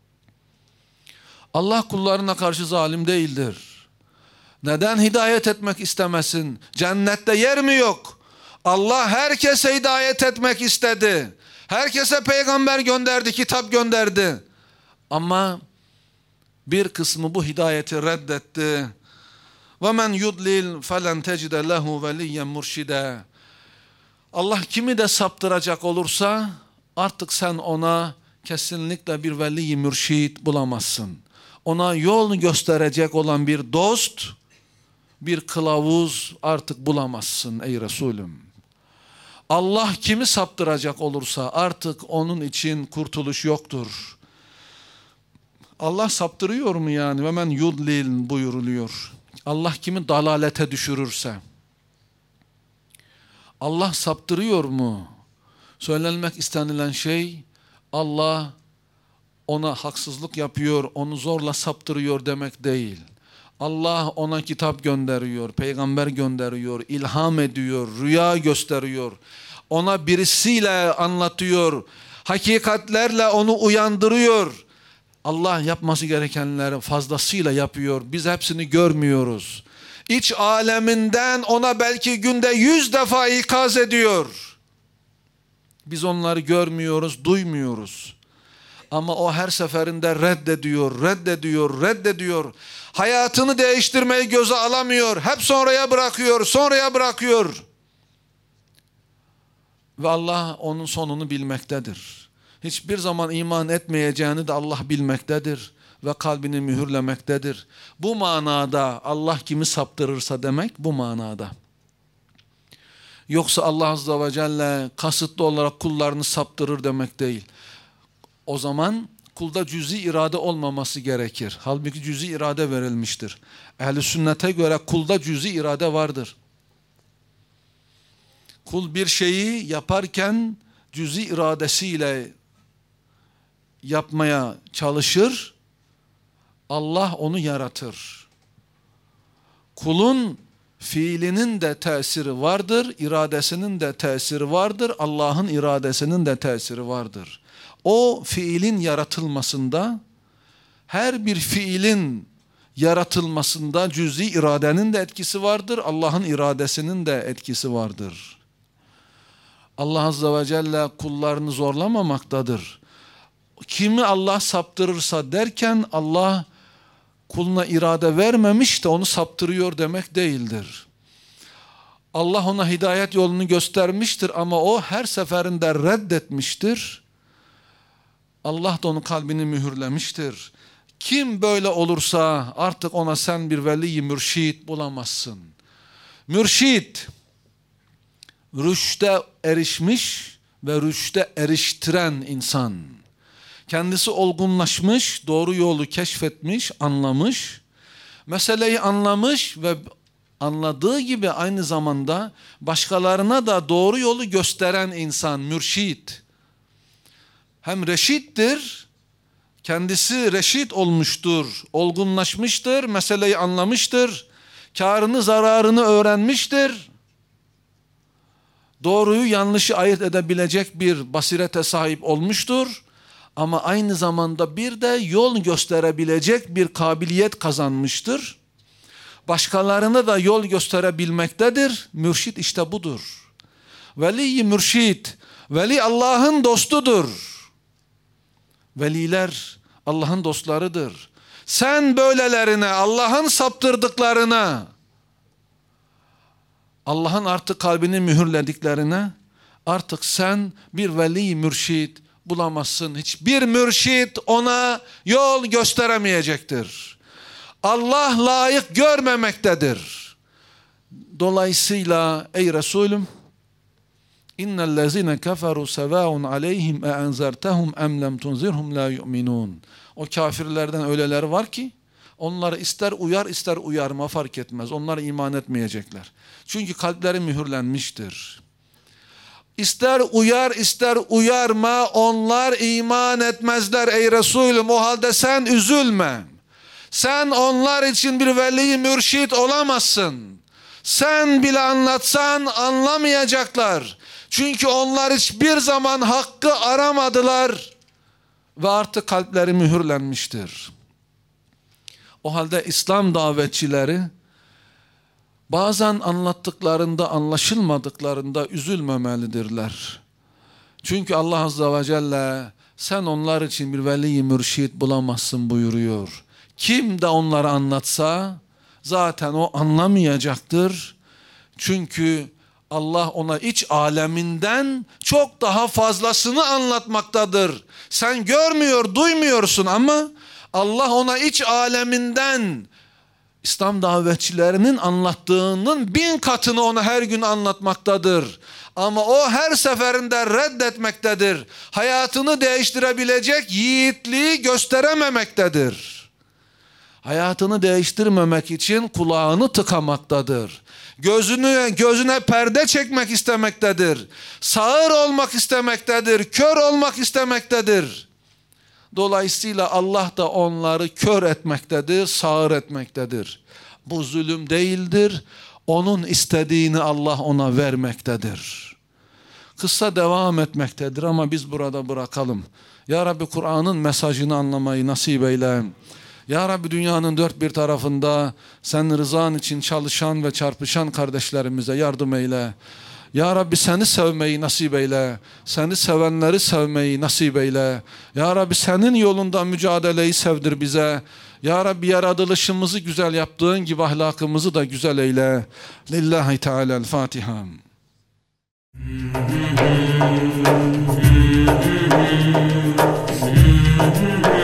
Allah kullarına karşı zalim değildir. Neden hidayet etmek istemesin? Cennette yer mi yok? Allah herkese hidayet etmek istedi. Herkese peygamber gönderdi, kitap gönderdi. Ama bir kısmı bu hidayeti reddetti. وَمَنْ يُضْلِلْ فَلَنْ تَجِدَ لَهُ وَلِيًّا مُرْشِدًا. Allah kimi de saptıracak olursa artık sen ona kesinlikle bir veli-i mürşid bulamazsın. Ona yol gösterecek olan bir dost, bir kılavuz artık bulamazsın ey Resulüm. Allah kimi saptıracak olursa artık onun için kurtuluş yoktur. Allah saptırıyor mu yani? Ve men yudlil buyuruluyor. Allah kimi dalalete düşürürse. Allah saptırıyor mu? Söylenmek istenilen şey, Allah ona haksızlık yapıyor, onu zorla saptırıyor demek değil. Allah ona kitap gönderiyor, peygamber gönderiyor, ilham ediyor, rüya gösteriyor. Ona birisiyle anlatıyor, hakikatlerle onu uyandırıyor. Allah yapması gerekenleri fazlasıyla yapıyor. Biz hepsini görmüyoruz. İç aleminden ona belki günde 100 defa ikaz ediyor. Biz onları görmüyoruz, duymuyoruz. Ama o her seferinde reddediyor, reddediyor, reddediyor. Hayatını değiştirmeyi göze alamıyor. Hep sonraya bırakıyor, sonraya bırakıyor. Ve Allah onun sonunu bilmektedir. Hiçbir zaman iman etmeyeceğini de Allah bilmektedir. Ve kalbini mühürlemektedir. Bu manada Allah kimi saptırırsa demek bu manada. Yoksa Allah Azze ve Celle kasıtlı olarak kullarını saptırır demek değil. O zaman kulda cüz'i irade olmaması gerekir. Halbuki cüz'i irade verilmiştir. Ehl-i sünnete göre kulda cüz'i irade vardır. Kul bir şeyi yaparken cüz'i iradesiyle yapmaya çalışır. Allah onu yaratır. Kulun fiilinin de tesiri vardır, iradesinin de tesiri vardır, Allah'ın iradesinin de tesiri vardır. O fiilin yaratılmasında, her bir fiilin yaratılmasında cüz'i iradenin de etkisi vardır, Allah'ın iradesinin de etkisi vardır. Allah Azze ve Celle kullarını zorlamamaktadır. Kimi Allah saptırırsa derken Allah kuluna irade vermemiş de onu saptırıyor demek değildir. Allah ona hidayet yolunu göstermiştir ama o her seferinde reddetmiştir. Allah da onun kalbini mühürlemiştir. Kim böyle olursa artık ona sen bir veli-i mürşid bulamazsın. Mürşid, rüşte erişmiş ve rüşte eriştiren insan. Kendisi olgunlaşmış, doğru yolu keşfetmiş, anlamış. Meseleyi anlamış ve anladığı gibi aynı zamanda başkalarına da doğru yolu gösteren insan, mürşid. Hem reşittir, kendisi reşit olmuştur, olgunlaşmıştır, meseleyi anlamıştır, kârını zararını öğrenmiştir. Doğruyu yanlışı ayırt edebilecek bir basirete sahip olmuştur. Ama aynı zamanda bir de yol gösterebilecek bir kabiliyet kazanmıştır. Başkalarına da yol gösterebilmektedir. Mürşid işte budur. Veli-i mürşid, veli Allah'ın dostudur. Veliler Allah'ın dostlarıdır. Sen böylelerine, Allah'ın saptırdıklarına, Allah'ın artık kalbini mühürlediklerine, artık sen bir veli-i mürşid bulamazsın. Hiçbir mürşid ona yol gösteremeyecektir. Allah layık görmemektedir. Dolayısıyla ey Resulüm, İnnellezine keferu sevaun aleyhim e enzertehum em lem tunzirhum la yu'minun. O kafirlerden öyleler var ki onları ister uyar ister uyarma fark etmez. Onlar iman etmeyecekler. Çünkü kalpleri mühürlenmiştir. İster uyar ister uyarma onlar iman etmezler ey Resulüm. O halde sen üzülme. Sen onlar için bir veli mürşid olamazsın. Sen bile anlatsan anlamayacaklar. Çünkü onlar hiçbir zaman hakkı aramadılar ve artık kalpleri mühürlenmiştir. O halde İslam davetçileri bazen anlattıklarında anlaşılmadıklarında üzülmemelidirler. Çünkü Allah Azze ve Celle sen onlar için bir veli-i mürşid bulamazsın buyuruyor. Kim de onları anlatsa zaten o anlamayacaktır. Çünkü Allah ona iç aleminden çok daha fazlasını anlatmaktadır. Sen görmüyor, duymuyorsun ama Allah ona iç aleminden İslam davetçilerinin anlattığının 1000 katını ona her gün anlatmaktadır. Ama o her seferinde reddetmektedir. Hayatını değiştirebilecek yiğitliği gösterememektedir. Hayatını değiştirmemek için kulağını tıkamaktadır. Gözüne perde çekmek istemektedir. Sağır olmak istemektedir. Kör olmak istemektedir. Dolayısıyla Allah da onları kör etmektedir, sağır etmektedir. Bu zulüm değildir. Onun istediğini Allah ona vermektedir. Kıssa devam etmektedir ama biz burada bırakalım. Ya Rabbi Kur'an'ın mesajını anlamayı nasip eyle. Ya Rabbi dünyanın dört bir tarafında sen rızan için çalışan ve çarpışan kardeşlerimize yardım eyle. Ya Rabbi seni sevmeyi nasip eyle. Seni sevenleri sevmeyi nasip eyle. Ya Rabbi senin yolunda mücadeleyi sevdir bize. Ya Rabbi yaratılışımızı güzel yaptığın gibi ahlakımızı da güzel eyle. Lillahi Teala'l-Fatiha. Mm-hmm.